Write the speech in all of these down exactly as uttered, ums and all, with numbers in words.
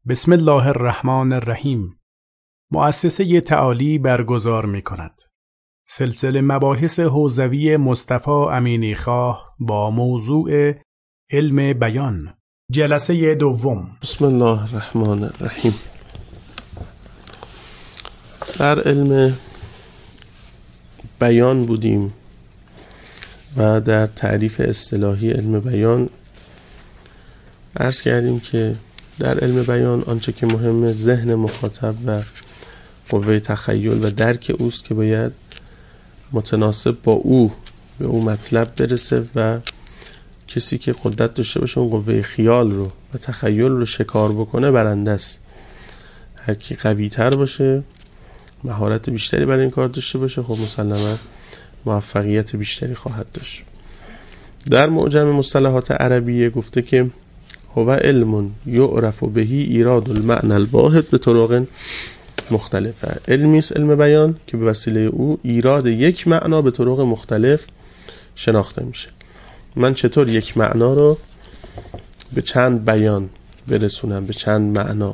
بسم الله الرحمن الرحیم. مؤسسه تعالی برگزار می کند سلسله مباحث حوزوی مصطفی امینی خواه با موضوع علم بیان، جلسه دوم. بسم الله الرحمن الرحیم. در علم بیان بودیم و در تعریف اصطلاحی علم بیان عرض کردیم که در علم بیان آنچه که مهمه ذهن مخاطب و قوه تخیل و درک اوست که باید متناسب با او به او مطلب برسه و کسی که قدرت داشته باشه اون قوه خیال رو و تخیل رو شکار بکنه برنده است. هر کی قوی تر باشه، مهارت بیشتری برای این کار داشته باشه، خب مسلما موفقیت بیشتری خواهد داشت. در معجم مصطلحات عربیه گفته که هو علم یعرف بهی ایراد المعنى الواحد به طرق مختلفه. علمی است علم بیان که به وسیله او ایراد یک معنا به طرق مختلف شناخته میشه. من چطور یک معنا رو به چند بیان برسونم، به چند معنا،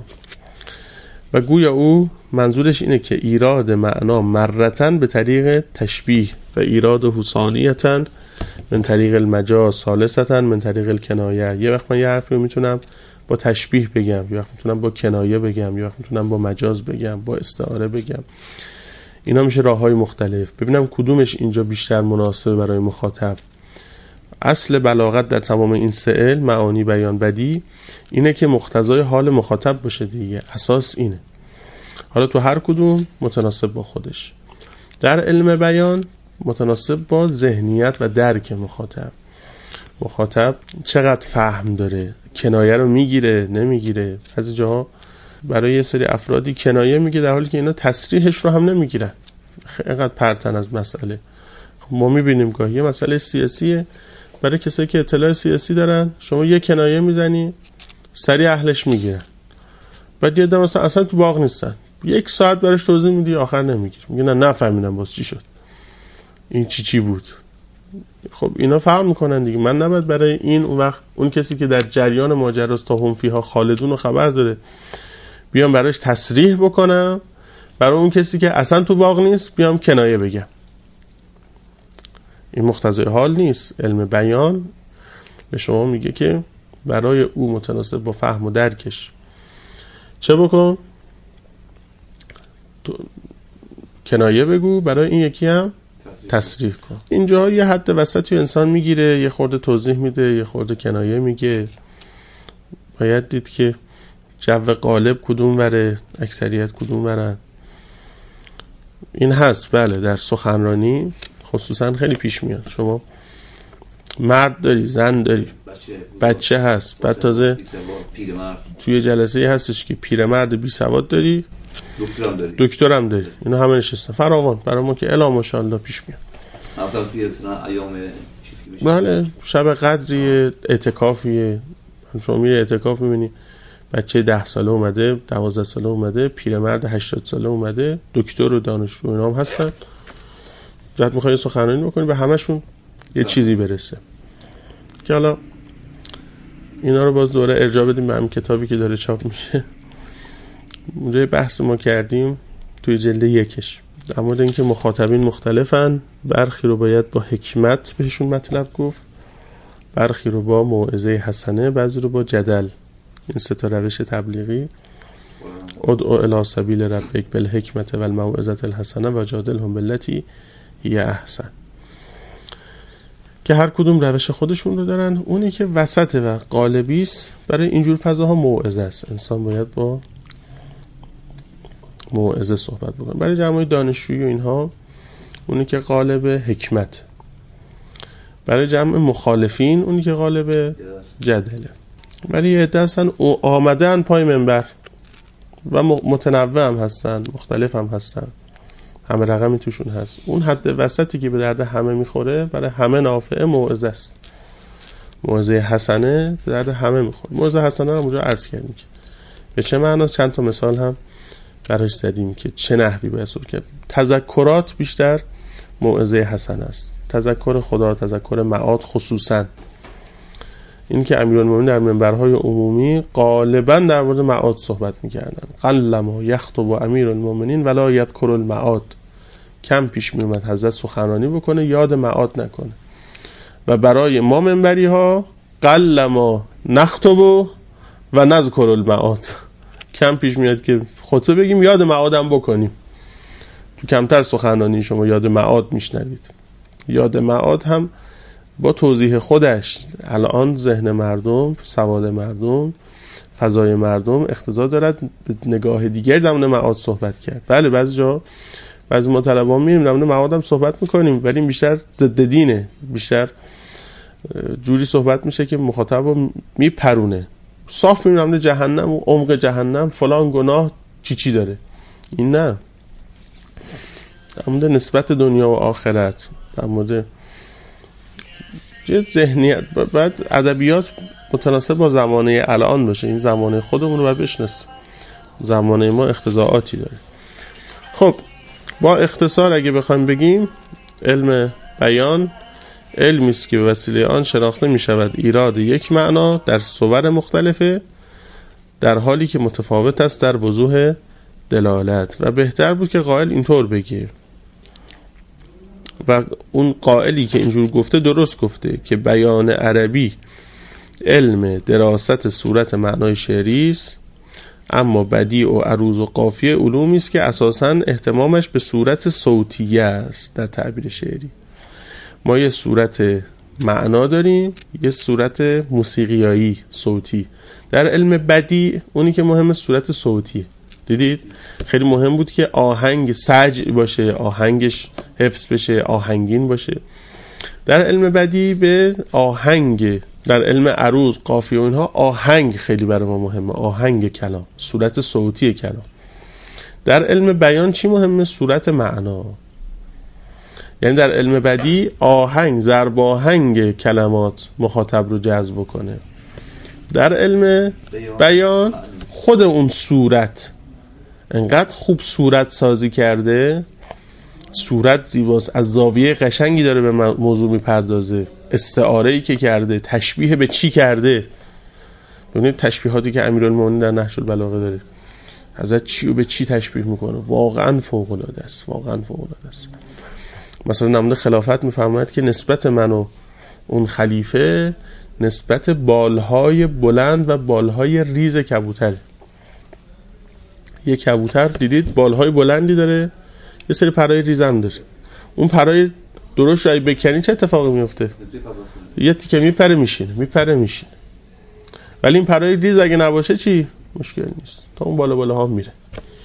و گویا او منظورش اینه که ایراد معنا مرتن به طریق تشبیه و ایراد حسانیتن من طریق المجاز ثالثتن من طریق الکنایه. یه وقت من یه حرفی رو میتونم با تشبیه بگم، یه وقت میتونم با کنایه بگم، یه وقت میتونم با مجاز بگم، با استعاره بگم. اینا میشه راههای مختلف. ببینم کدومش اینجا بیشتر مناسب برای مخاطب. اصل بلاغت در تمام این سه علم، معانی، بیان، بدیع، اینه که مقتضای حال مخاطب باشه دیگه. اساس اینه. حالا تو هر کدوم متناسب با خودش. در علم بیان متناسب با ذهنیت و درک مخاطب. مخاطب چقدر فهم داره، کنایه رو میگیره نمیگیره. از جاها برای یه سری افرادی کنایه میگه در حالی که اینا تصریحش رو هم نمیگیرن، اینقدر پرتن از مسئله. خب ما میبینیم گاهی یه مسئله سیاسیه، برای کسایی که اطلاع سیاسی دارن شما یه کنایه میزنی سریع اهلش میگیرن، بعد یه دم مثلا اصلا تو باغ نیستن، یک ساعت براش توضیح میدی آخر نمیگیره، میگه نه نفهمیدم باز چی شد، این چی چی بود. خب اینا فهم میکنن دیگه. من نباید برای این اون وقت اون کسی که در جریان ماجراست تا هم فیها خالدون رو خبر داره بیام براش تصریح بکنم، برای اون کسی که اصلا تو باغ نیست بیام کنایه بگم. این مقتضای حال نیست. علم بیان به شما میگه که برای او متناسب با فهم و درکش چه بکن؟ کنایه بگو، برای این یکی هم تصریح کن. اینجا یه حد وسطی انسان میگیره، یه خورده توضیح میده، یه خورده کنایه میگه. باید دید که جو غالب کدوم وره، اکثریت کدوم ورن. این هست بله، در سخنرانی خصوصا خیلی پیش میاد. شما مرد داری، زن داری، بچه, بچه هست، بعد تازه توی جلسه هستش که پیرمرد بی سواد داری، دکترم داری دکترم داری اینا همه نشستن فراوان برای ما که الا ماشاءالله پیش میاد. مثلا توی ایام بله شب قدری، اعتکافیه، شما میره اعتکاف میبینی بچه ده ساله اومده، دوازده ساله اومده، پیرمرد هشتاد ساله اومده، دکتر و دانشجو اینا هم هستن. بعد میخوای سخنرانی بکنی به همشون یه چیزی برسه که حالا اینا رو باز دوره ارجاع بدیم به همین کتابی که داره چاپ میشه. اونجا بحث ما کردیم توی جلد یکش در مورد اینکه مخاطبین مختلفن، برخی رو باید با حکمت بهشون مطلب گفت، برخی رو با موعظه حسنه، بعضی رو با جدل. این سه تا روش تبلیغی، ادعو الی سبیل ربک بالحکمت و الموعظه الحسنه و جادلهم بالتی هی احسن، که هر کدوم روش خودشون رو دارن. اونی که وسط و قالبی است برای اینجور فضاها موعظه است. انسان باید با موعظه صحبت بکنه. برای جمعی دانشجویی و اینها اونی که قالب حکمت، برای جمع مخالفین اونی که قالب جدله. برای یه عده هستن آمدن پای منبر و متنوع هم هستن، مختلف هم هستن، همه رقمی توشون هست. اون حد وسطی که به درد همه میخوره، برای همه نافعه، موعظه است. موعظه حسنه به درد همه میخوره. موعظه حسنه رو اونجا عرض کردیم که به چه معنا، چند تا مثال هم براش زدیم که چه نحوی باید صحبت کرد. تذکرات بیشتر موعظه حسنه است. تذکر خدا، تذکر معاد خصوصا. این که امیرالمومنین در منبرهای عمومی غالبا در مورد معاد صحبت میکردن. قلما یخطب امیرالمومنین ولا یذکر المعاد. کم پیش میومد حضرت سخنرانی بکنه یاد معاد نکنه. و برای ما منبری ها قلما نخطب و نذکر المعاد. کم پیش میاد که خطبه بگیم یاد معادم بکنیم. تو کمتر سخنرانی شما یاد معاد میشنوید. یاد معاد هم با توضیح خودش الان ذهن مردم، سواد مردم، فضای مردم اقتضا دارد به نگاه دیگری در مورد معاد صحبت کرد. بله بعضی جا بعضی ما طلبان میریم در مورد معاد هم صحبت میکنیم، ولی بیشتر ضد دینه، بیشتر جوری صحبت میشه که مخاطب رو میپرونه. صاف میریم در مورد جهنم و عمق جهنم فلان گناه چی چی داره. این نه، در مورد نسبت دنیا و آخرت، در مورد یه ذهنیت، بعد ادبیات متناسب با زمانه الان باشه. این زمانه خودمون رو باید بشناسیم، زمانه ما اقتضاعاتی داره. خب با اختصار اگه بخوایم بگیم، علم بیان علمی است که به وسیله آن شناخته می شود ایراد یک معنا در صور مختلفه، در حالی که متفاوت است در وضوح دلالت. و بهتر بود که قائل اینطور بگه، و اون قائلی که اینجور گفته درست گفته، که بیان عربی علم دراست صورت معنای شعری است، اما بدیع و عروض و قافیه علومی است که اساساً اهتمامش به صورت صوتیه است. در تعبیر شعری ما یه صورت معنا داریم، یه صورت موسیقیایی صوتی. در علم بدیع اونی که مهم صورت صوتیه. دیدید خیلی مهم بود که آهنگ سجع باشه، آهنگش حفظ بشه، آهنگین باشه. در علم بدیع به آهنگ، در علم عروض قافیه و اینها آهنگ خیلی برای ما مهمه، آهنگ کلام، صورت صوتی کلام. در علم بیان چی مهمه؟ صورت معنا. یعنی در علم بدیع آهنگ، ضرب آهنگ کلمات مخاطب رو جذب کنه. در علم بیان خود اون صورت انقدر خوب صورت سازی کرده، صورت زیباست، از زاویه قشنگی داره به موضوع میپردازه، استعاره‌ای که کرده، تشبیه به چی کرده. ببینید تشبیهاتی که امیرالمومنین در نهج البلاغه داره، حضرت چی رو به چی تشبیه میکنه، واقعا فوق العاده است، واقعا فوق العاده است. مثلا نمونه خلافت میفهمد که نسبت من و اون خلیفه نسبت بالهای بلند و بالهای ریز کبوتر. یه کبوتر دیدید بالهای بلندی داره، یه سری پرای ریز هم داره. اون پرای درشت رو بکنی چه اتفاقی میفته؟ یه تیکه میپره میشینه، میپره میشینه. ولی این پرای ریز اگه نباشه چی؟ مشکل نیست، تا اون بالا بالا ها میره.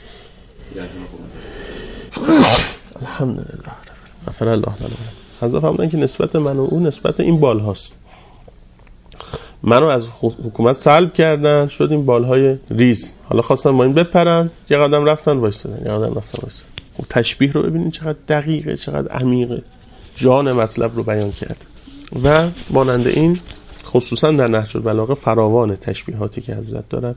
الحمدلله غفر الله لنا. حضرت فرمودن که نسبت من و اون نسبت این بال هاست. منو از حکومت سلب کردن، شد این بالهای ریز، حالا خواستن ما این بپرن، یه قدم رفتن وایسادن، یه قدم رفتن وایسادن. اون تشبیه رو ببینید چقدر دقیقه، چقدر عمیقه، جان مطلب رو بیان کرد. و مانند این خصوصا در نهج البلاغه فراوان تشبیهاتی که حضرت دارن.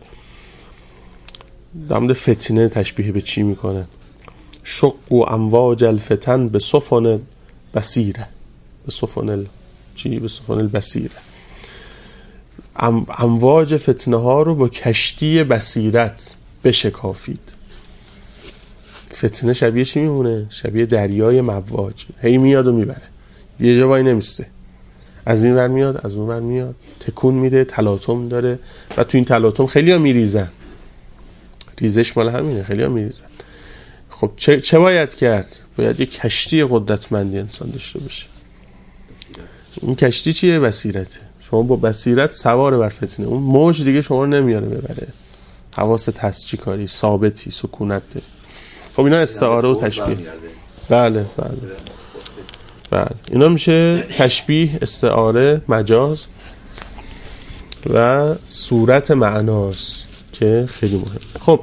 در مورد فتنه تشبیه به چی میکنه؟ شق و امواج الفتن به سفن بصیره، به سفن چی؟ به سفن البصیره. ام... امواج فتنه ها رو با کشتی بصیرت بشکافید. فتنه شبیه چی میمونه؟ شبیه دریای مواج، هی میاد و میبره، یه جا وای نمیسته، از این ور میاد از اون ور میاد، تکون میده، تلاطم داره و تو این تلاطم خیلی ها میریزن. ریزش مال همینه، خیلی ها میریزن. خب چه, چه باید کرد؟ باید یه کشتی قدرتمندی انسان داشته باشه. این کشتی چیه؟ بصیرته. شما با بصیرت سوار بر فتنه، اون موج دیگه شما رو نمیاره ببره. حواست هست، چی کاری، ثابتی، سکونت داری. خب اینا استعاره و تشبیه. بله بله بله اینا میشه تشبیه، استعاره، مجاز و صورت معناست که خیلی مهم. خب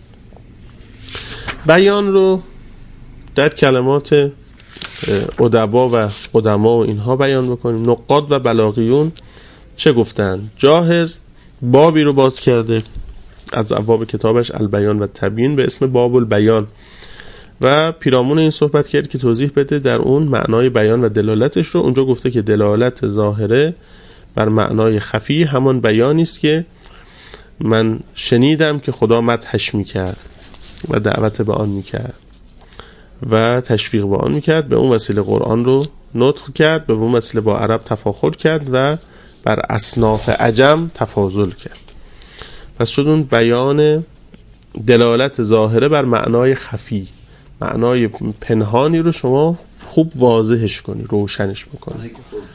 بیان رو در کلمات ادبا و قدما و اینها بیان بکنیم. نقاد و بلاغیون چه گفتن؟ جاهز بابی رو باز کرده از ابواب کتابش البیان و تبیین به اسم باب البیان و پیرامون این صحبت کرد که توضیح بده در اون معنای بیان و دلالتش رو. اونجا گفته که دلالت ظاهره بر معنای خفی همان بیانی است که من شنیدم که خدا مدحش میکرد و دعوت به آن میکرد و تشویق به آن میکرد، به اون وسیله قرآن رو نطق کرد، به اون وسیله با عرب تفاخر کرد و بر اصناف عجم تفاضل کرد. پس شد اون بیان دلالت ظاهره بر معنای خفی، معنای پنهانی رو شما خوب واضحش کنی، روشنش بکنی،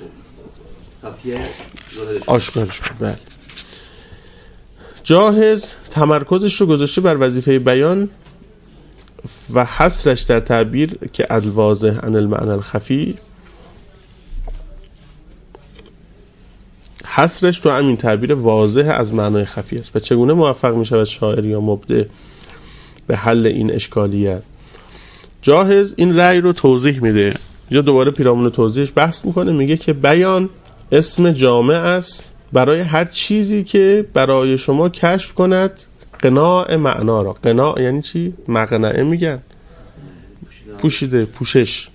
آشکارش کنی. بله. جاهز تمرکزش رو گذاشته بر وظیفه بیان و حصرش در تعبیر که الواضح عن المعنى الخفی، حصرش تو همین تعبیر واضح از معنای خفی است. و چگونه موفق می شود شاعر یا مبدع به حل این اشکالیت؟ جاهز این رأی رو توضیح میده، یا دوباره پیرامون توضیحش بحث میکنه، میگه که بیان اسم جامع است برای هر چیزی که برای شما کشف کند قناع معنا را. قناع یعنی چی؟ مقنعه میگن، پوشیده، پوشش.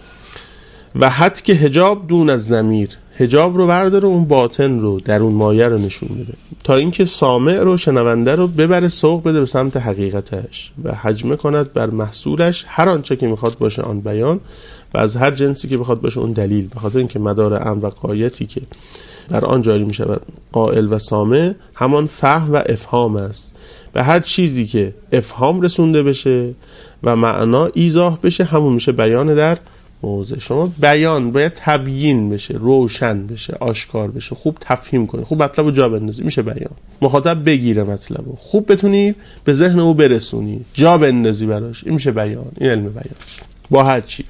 و حد که حجاب دون از ضمیر، حجاب رو برداره، اون باطن رو، درون مایه رو نشون بده، تا اینکه سامع رو، شنونده رو ببره، سوق بده به سمت حقیقتش و حجمه کند بر محصولش هر آنچه که میخواد باشه آن بیان و از هر جنسی که بخواد باشه اون دلیل. به خاطر اینکه مدار امر و غایتی که در آن جاری میشود قائل و سامع همان فهم و افهام است. به هر چیزی که افهام رسونده بشه و معنا ایضاح بشه همون میشه بیان در موضع. شما بیان باید تبیین بشه، روشن بشه، آشکار بشه، خوب تفهیم کنی، خوب مطلب رو جا بندازی، میشه بیان. مخاطب بگیره مطلب رو، خوب بتونی به ذهن او برسونی، جا بندازی براش، این میشه بیان. این علم بیان با هر چی.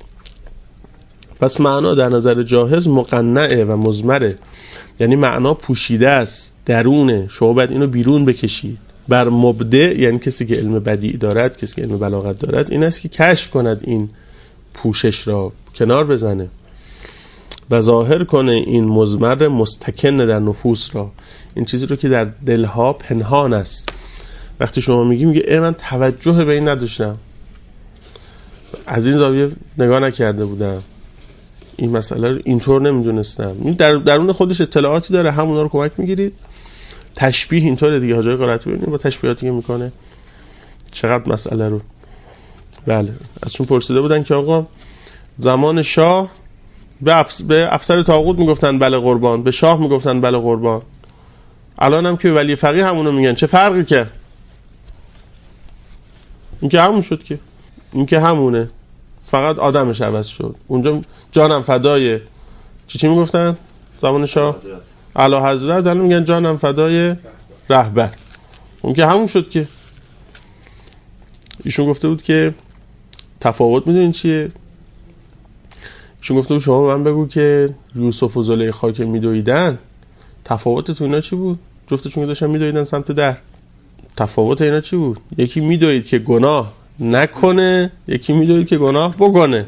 پس معنا در نظر جاهز مقنعه و مضمره، یعنی معنا پوشیده است، درونه، شما باید اینو بیرون بکشید. بر مبدع یعنی کسی که علم بدیع دارد، کسی که علم بلاغت دارد، این است که کشف کند این پوشش را، کنار بزنه و ظاهر کنه این مضمر مستکن در نفوس را، این چیزی رو که در دلها پنهان است. وقتی شما میگی میگه ای من توجه به این نداشتم، از این زاویه نگاه نکرده بودم، این مسئله رو اینطور نمیدونستم. این در درون خودش اطلاعاتی داره، همونا رو کمک میگیرید. تشبیه اینطوره دیگه، حاجی قرائتی ببینید با تشبیهاتی که میکنه چقدر مسئله رو. بله، از چون پرسیده بودن که آقا زمان شاه به, افس... به افسر طاغوت میگفتن بله قربان، به شاه میگفتن بله قربان، الان هم که ولی فقیه همونو میگن، چه فرقی کرد؟ این که همون شد، که این که همونه، فقط آدمش عوض شد. اونجا جانم فدای چی چی میگفتن زمان شاه؟ اعلی حضرت. الان میگن جانم فدای رهبر. اون که همون شد. که ایشون گفته بود که تفاوت میدونین چیه؟ ایشون گفته بود شما من بگو که یوسف و زلیخا که میدویدن تفاوت تو اینا چی بود؟ جفتشون که داشتن میدویدن سمت در، تفاوت اینا چی بود؟ یکی میدوید که گناه نکنه، یکی میدوید که گناه بکنه.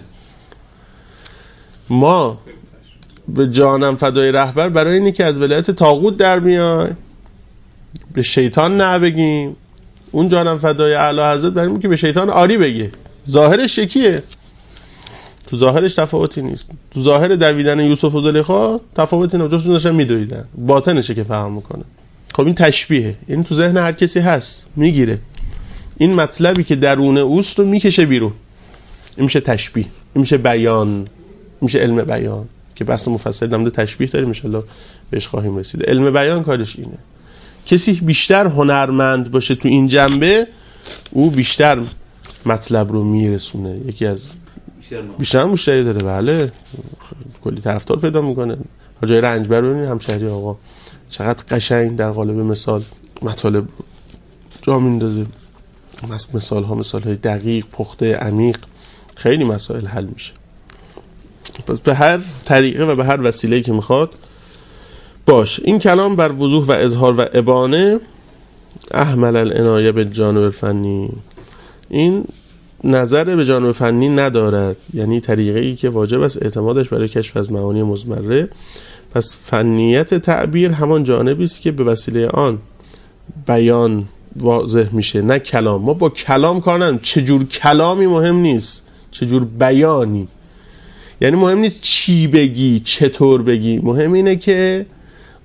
ما به جانم فدای رهبر برای اینی که از ولایت طاغوت در میای، به شیطان نه بگیم. اون جانم فدای اعلی حضرت برای اینی که به شیطان آری بگه. ظاهرش یکیه، تو ظاهرش تفاوتی نیست. تو ظاهر دویدن یوسف و زلیخا تفاوتی نیست، جفتشون داشتن میدویدن، باطنشه که فهم میکنه. خب این تشبیهه، این تو ذهن هر کسی هست، میگیره این مطلبی که درون اوست رو میکشه بیرون. این میشه تشبیه، این میشه بیان، این میشه علم بیان که بحث مفصل در مورد تشبیه داریم، ان شاءالله بهش خواهیم رسید. علم بیان کارش اینه. کسی بیشتر هنرمند باشه تو این جنبه، او بیشتر مطلب رو میرسونه. یکی از بیشتر مشتری داره، بله، کلی طرفدار پیدا میکنه. جای رنجبر ببینید، همشهری آقا چقدر قشنگ در قالب مثال مطالب جا میندازه. مثال ها مثال های دقیق، پخته، عمیق، خیلی مسائل حل میشه. پس به هر طریقه و به هر وسیله‌ای که میخواد باش. این کلام بر وضوح و اظهار و ابانه احمل العنایه به جانب الفنی، این نظر به جانب فنی ندارد، یعنی طریقه‌ای که واجب است اعتمادش برای کشف از معانی مضمره. پس فنیت تعبیر همان جانبی است که به وسیله آن بیان واضح میشه، نه کلام. ما با کلام کار نداریم. چجور کلامی مهم نیست، چجور بیانی. یعنی مهم نیست چی بگی، چطور بگی، مهم اینه که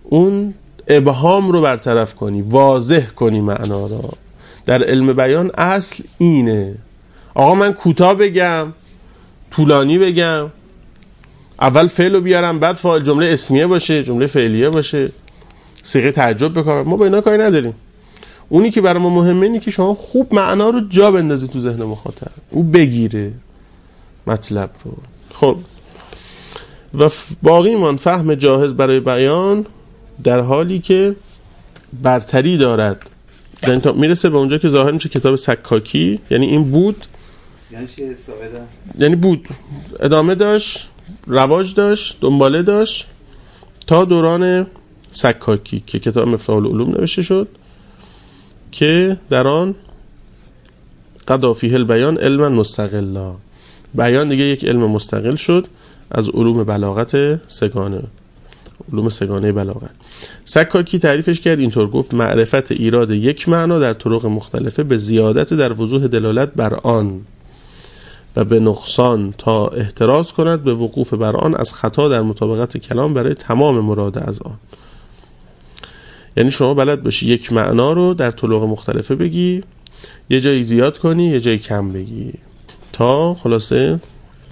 اون ابهام رو برطرف کنی، واضح کنی معنا رو. در علم بیان اصل اینه. آقا من کوتاه بگم، طولانی بگم، اول فعل رو بیارم بعد فاعل، جمله اسمیه باشه، جمله فعلیه باشه، صیغه تعجب بکنم، ما با اینا کاری نداریم. اونی که برای ما مهمه اینه که شما خوب معنا رو جا بندازی تو ذهن مخاطب، او بگیره مطلب رو. خب و باقی من فهم جاهز برای بیان در حالی که برتری دارد، یعنی تا میرسه به اونجا که ظاهر میشه کتاب سکاکی، یعنی این بود، یعنی چیه ساعده؟ یعنی بود ادامه داشت، رواج داشت، دنباله داشت تا دوران سکاکی که کتاب مفتاح العلوم نوشته شد که در آن قضا فیه البیان علما مستقلا، بیان دیگه یک علم مستقل شد از علوم بلاغت سگانه، علوم سگانه بلاغت. سکاکی تعریفش کرد اینطور، گفت معرفت ایراد یک معنا در طرق مختلفه به زیادت در وضوح دلالت بر آن و به نقصان تا احتراز کند به وقوف بر آن از خطا در مطابقت کلام برای تمام مراد از آن. یعنی شما بلد باشی یک معنا رو در طرق مختلفه بگی، یه جایی زیاد کنی یه جایی کم بگی، تا خلاصه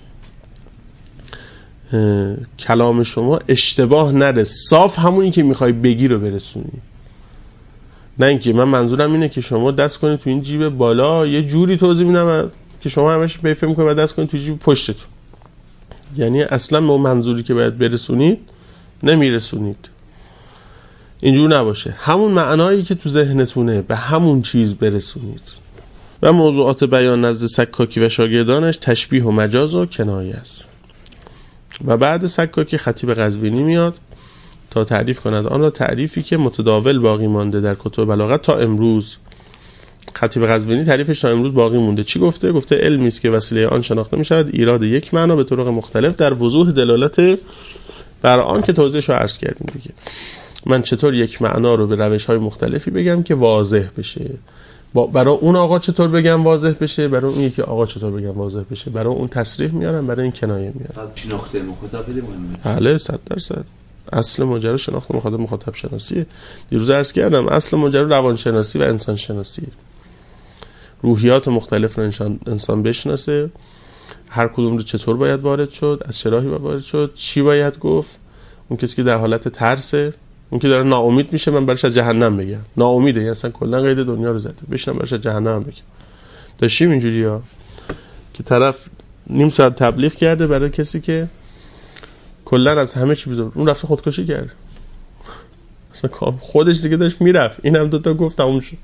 کلام شما اشتباه نره، صاف همونی که میخوای بگی رو برسونی. نه اینکه من منظورم اینه که شما دست کنید تو این جیب بالا، یه جوری توضیح میدم که شما همش بفهم کنید و دست کنید تو جیب پشتتون، یعنی اصلا به اون منظوری که باید برسونید نمیرسونید. اینجور نباشه، همون معنایی که تو ذهنتونه به همون چیز برسونید. و موضوعات بیان نزد سکاکی و شاگردانش تشبیه و مجاز و کنایه است. و بعد سکاکی خطیب قزوینی میاد تا تعریف کند آن را، تعریفی که متداول باقی مانده در کتب بلاغت تا امروز. خطیب قزوینی تعریفش تا امروز باقی مونده. چی گفته؟ گفته علمی است که وسیله آن شناخته میشود ایراد یک معنا به طرق مختلف در وضوح دلالت بر آن، که توضیحش رو عرض کردیم دیگه. من چطور یک معنا رو به روش‌های مختلفی بگم که واضح بشه، برای اون آقا چطور بگم واضح بشه، برای اون یکی آقا چطور بگم واضح بشه، برای اون تصریح میارم، برای این کنایه میارم. شناخته مخاطب خیلی مهمه. بله صد درصد. اصل ماجرا شناخت مخاطب مخاطب شناسیه. دیروز عرض کردم اصل ماجرا روانشناسی و انسان شناسیه. روحیات مختلف رو انسان انسان بشناسه، هر کدوم رو چطور باید وارد شد، از چه راهی باید وارد شد، چی باید گفت. اون کسی که در حالت ترسه، اون که داره ناامید میشه، من برش از جهنم بگم ناامیده، یعنی اصلا کلا قید دنیا رو زده، بشینم برش از جهنم بگم. داشتیم اینجوریا که طرف نیم ساعت تبلیغ کرده برای کسی که کلا از همه چی بیزار، اون رفته خودکشی کرده، اصلا خودش دیگه داشت میرفت، اینم دوتا گفت تموم شد.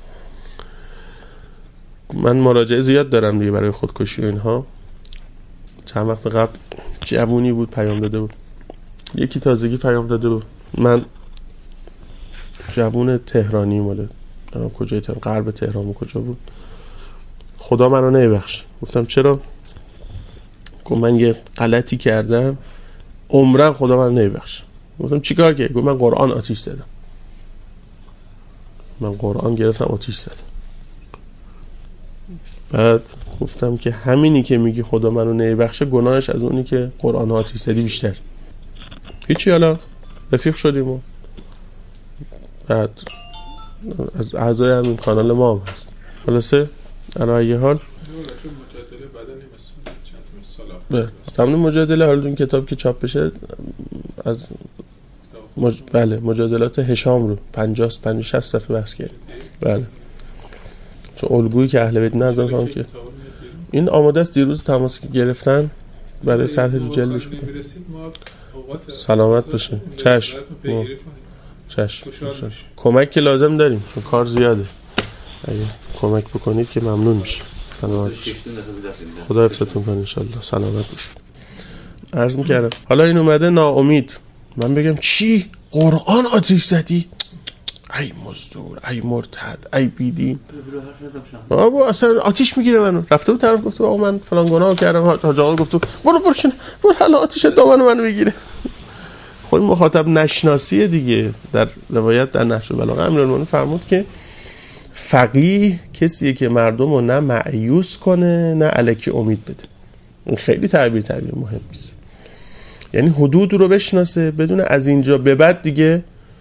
من مراجعه زیاد دارم دیگه برای خودکشی و اینها. چند وقت قبل جوونی بود پیام داده بود، یکی تازگی پیام داده بود، من جوون تهرانی ماله کجای تهران، غرب تهران کجا بود، خدا منو نمیبخشه. گفتم چرا؟ گفت من یه غلطی کردم عمرن خدا منو نمیبخشه. گفتم چیکار کردی؟ گفت من قرآن آتیش زدم. من قرآن گرفتم آتیش زدم. بعد گفتم که همینی که میگی خدا منو نمیبخشه گناهش از اونی که قرآن آتیش زدی بیشتر. هیچی، حالا رفیق شدیم و بعد از اعضای همین کانال ما هم هست. خلاصه الان یه حال مجادله بدنی مثلا چند تا به همون مجادله حالا اون کتاب که چاپ بشه از مج... بله مجادلات هشام رو پنجاه پنجاه شصت صفحه بحث کرد. بله چون الگویی که اهل بیت نظر کنم که این آماده است، دیروز تماس که گرفتن برای طرح جلبش بود. سلامت باشین. چشم چشم کمک که لازم داریم چون کار زیاده، اگه کمک بکنید که ممنون میشه. سلامت خدا حفظتون کنه ان شاء الله. سلامت باشید. عرض میکردم حالا این اومده ناامید، من بگم چی؟ قرآن آتیش زدی؟ ای مزدور، ای مرتد، ای بیدین، بابا اصلا آتیش میگیره منو. رفته بود طرف گفته آقا من فلان گناه کردم، حاج آقا گفته برو برو کنه برو حالا آتیش دامن منو میگیره. خود مخاطب نشناسیه دیگه. در روایت در نهج البلاغه امیرالمومنین فرمود که فقیه کسیه که مردم رو نه مایوس کنه نه الکی امید بده. این خیلی تعبیر تعبیر مهمی است. یعنی حدود رو بشناسه، بدون از اینجا به بعد دیگه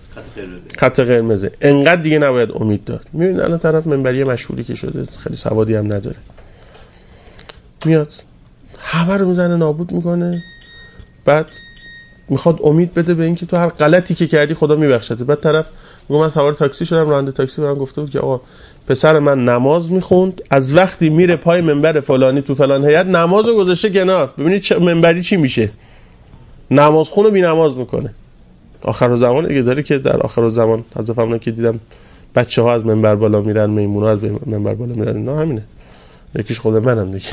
خط قرمزه، انقدر دیگه نباید امید داشت. میبینید الان طرف منبری مشهوری که شده، خیلی سوادی هم نداره، میاد همه رو میزنه نابود میکنه، بعد میخواد امید بده به اینکه تو هر غلطی که کردی خدا میبخشته. بعد طرف میگه من سوار تاکسی شدم، راننده تاکسی بهم گفته بود که آقا پسر من نماز میخوند، از وقتی میره پای منبر فلانی تو فلان هیئت نمازو گذاشته کنار. ببینید چه منبری چی میشه، نماز خونو بی نماز میکنه. آخر زمان دیگه داره که در آخر زمان حضرت فرمودن که دیدم بچه‌ها از منبر بالا میرن، میمونا از منبر بالا میرن. اینا همینه، یکیش خود منم دیگه.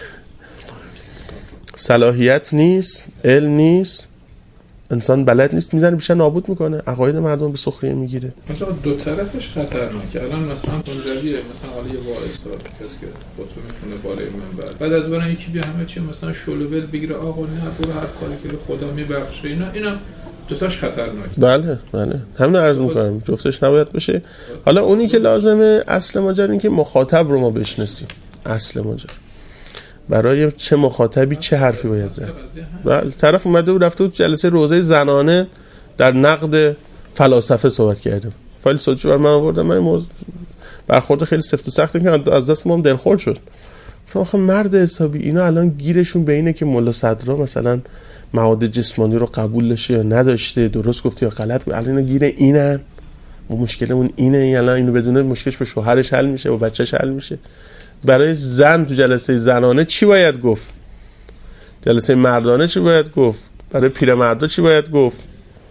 صلاحیت نیست، علم نیست، انسان بلد نیست، میزنه بیشتر نابود میکنه، عقاید مردم به سخریه میگیره. مثلا دو طرفش خطرناکه. الان مثلا اونجوریه، مثلا حالا یه واعظ کسی که خطبه میکنه بالای منبر، بعد از برای یکی بیا همه چی مثلا شلوول بگیره، آقا نه برو هر کاری که خدا میبخشه، اینا اینا دوتاش خطرناکه. بله بله همین عرض میکنم، جفتش نباید بشه. حالا اونی که لازمه، اصل ماجرا این که مخاطب رو ما بشناسیم. اصل ماجرا برای چه مخاطبی چه حرفی باید زد. بله طرف اومده و رفته بود جلسه روزه زنانه در نقد فلاسفه صحبت کردیم، فایل صوتیشو بر من آوردم، من موضوع برخورد خیلی سفت و سختی که از دست ما هم دلخور شد. گفتم آخه مرد حسابی اینا الان گیرشون به اینه که ملا صدرا مثلا مواد جسمانی رو قبول داشته یا نداشته، درست گفته یا غلط گفته، الان اینا گیر اینن، ما مشکلمون اینه، الان اینو بدونه مشکلش به شوهرش حل میشه و بچه‌ش حل میشه. برای زن تو جلسه زنانه چی باید گفت؟ جلسه مردانه چی باید گفت؟ برای پیرمردا چی باید گفت؟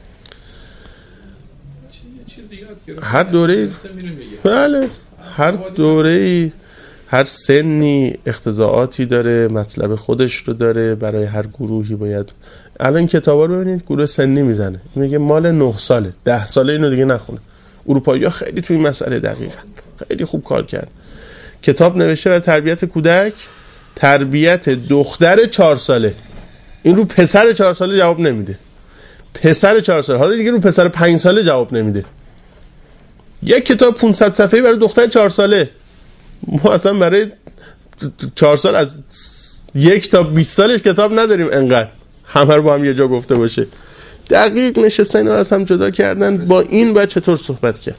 هر دوره بله هر دوره هر سنی اقتضاعاتی داره، مطلب خودش رو داره، برای هر گروهی باید. الان کتابا رو ببینید، گروه سنی میزنه میگه مال نه ساله ده ساله اینو دیگه نخونه. اروپایی‌ها خیلی توی این مسئله دقیقاً خیلی خوب کار کرد. کتاب نوشته برای تربیت کودک، تربیت دختر چهار ساله. این رو پسر چهار ساله جواب نمیده، پسر چهار ساله، حالا دیگه رو پسر پنج ساله جواب نمیده. یک کتاب پانصد صفحه‌ای برای دختر چهار ساله. ما اصلا برای چهار سال از یک تا بیست سالش کتاب نداریم انقدر همه رو با هم یه جا گفته باشه. دقیق نشستن اینا از هم جدا کردن. با این باید چطور صحبت کرد،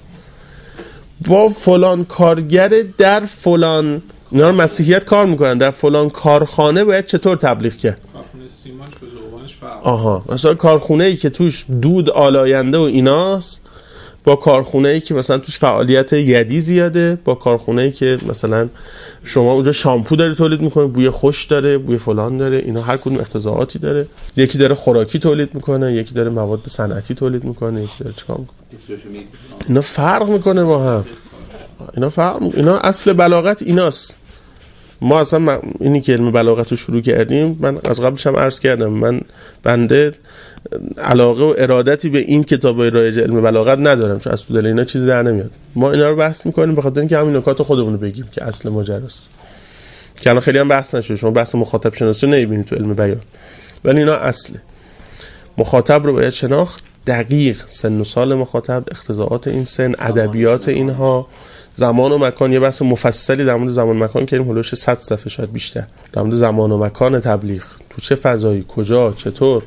با فلان کارگر در فلان، اینا مسیحیت کار میکنن، در فلان کارخانه باید چطور تبلیغ کرد. کارخونه سیمانش به زبانش فرق. آها مثلا کارخونه ای که توش دود آلاینده و ایناست، با کارخونه ای که مثلا توش فعالیت یدی زیاده، با کارخونه ای که مثلا شما اونجا شامپو داره تولید میکنه، بوی خوش داره، بوی فلان داره، اینا هر کدوم اقتضاعاتی داره. یکی داره خوراکی تولید میکنه، یکی داره مواد صنعتی تولید میکنه، یکی داره چیکار میکنه. اینا فرق میکنه با هم. اینا فرق میکنه. اینا اصل بلاغت ایناست. ما اصلا اینی که علم بلاغت رو شروع کردیم، من از قبلش هم عرض کردم، من بنده علاقه و ارادتی به این کتابای رایج علم بلاغت ندارم، چون از تو دل اینا چیزی در نمیاد. ما اینا رو بحث میکنیم به خاطر اینکه همین نکات خودمون رو بگیم که اصل ماجراست، که الان خیلی هم بحث نشه. شما بحث مخاطب شناسی نمیبینید تو علم بیان، ولی اینا اصله. مخاطب رو باید شناخت، دقیق سن و سال مخاطب، اقتضاعات این سن، ادبیات اینها، زمان و مکان. یه بحث مفصلی در مورد زمان و مکان کردیم، هولوش صد صفحه شاید بیشتر، در مورد زمان و مکان تبلیغ، تو چه فضایی، کجا، چطور.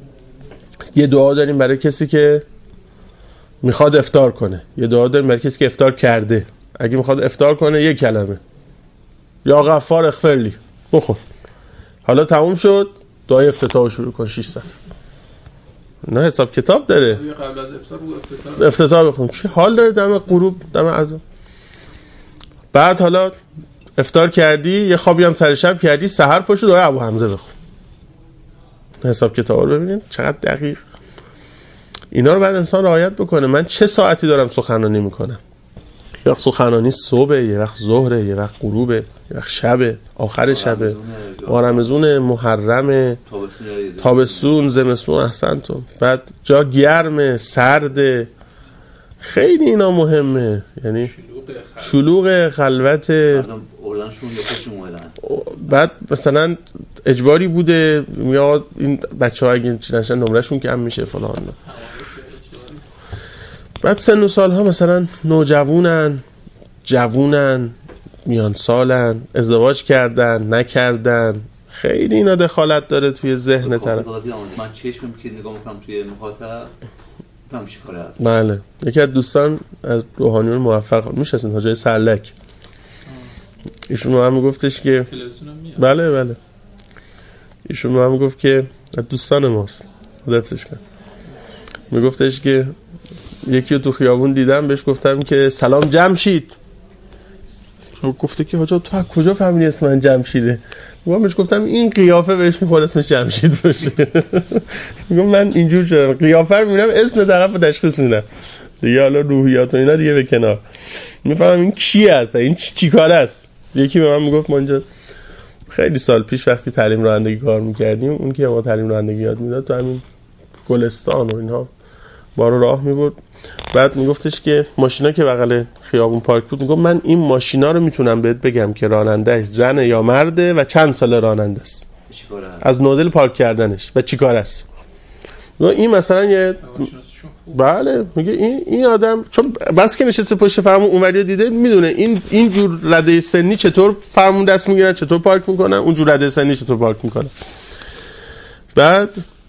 یه دعا داریم برای کسی که میخواد افطار کنه، یه دعا داریم برای کسی که افطار کرده. اگه میخواد افطار کنه یک کلمه، یا غفار اغفر لی، بخون. حالا تموم شد، دعای افتتاح شروع کن، شش صفحه. نه حساب کتاب داره. قبل از افطار بود افتتاح افتتاح بخون. چه حال داره دم غروب، دم عصر. بعد حالا افطار کردی، یه خوابی هم سر شب کردی، سحر پاشو دعای ابو حمزه بخون. حساب کتاب رو ببینید چقدر دقیق. اینا رو بعد انسان رعایت بکنه. من چه ساعتی دارم سخنرانی میکنم؟ یه وقت سخنرانی صبح، یه وقت ظهر، یه وقت غروبه، یه وقت شبه، آخر شبه، رمضان، محرم، تابستون، زمستون، احسنتون. بعد جا گرمه، سرده، خیلی اینا مهمه. یعنی شلوغ، خلوت. بعد مثلا اجباری بوده میاد این بچه‌ها اگه چی نشن نمرهشون کم میشه فلان. بعد سن و سالها مثلا نوجوانن، جوونن، میان سالن، ازدواج کردن، نکردن، خیلی اینا دخالت داره توی ذهن طرف. من چشمم که نگاه میکنم توی مخاطب نمی‌دونم چی کاره است. بله یکی از دوستان از روحانیون موفق میشستن حاجی سرلک، ایشون هم میگفتش که بله بله ایشون هم میگفت که دوستان ماست حفظش کن، میگفتش که یکی رو تو خیابون دیدم بهش گفتم که سلام جمشید، گفته که حاجا تو از کجا فهمیدی اسم من جمشیده؟ من بهش گفتم این قیافه بهش میخوره اسمش جمشید باشه. میگم من اینجور شدم قیافه رو میبینم اسم طرف رو تشخیص میدم دیگه، حالا روحیات و اینا دیگه به کنار، میفهمم این کی هست، این چی, چی کاره است. یکی به من میگفت ما اینجا خیلی سال پیش وقتی تعلیم رانندگی کار میکردیم، اون که ما تعلیم رانندگی یاد میداد تو همین گلستان و اینها ما رو راه میبرد، بعد میگفتش که ماشینا که بغل خیابون پارک بود، میگفت من این ماشینا رو میتونم بهت بگم که رانندهش زنه یا مرده و چند سال راننده است از نودل پارک کردنش و چیکار است. این مثلا یه بله میگه این این آدم چون بس که نشسته پشت فرمون اونوری دیده میدونه این این جور رده سنی چطور فرمون دست میگیرن، چطور پارک میکنن، اون جور رده سنی چطور پارک میکنن. بعد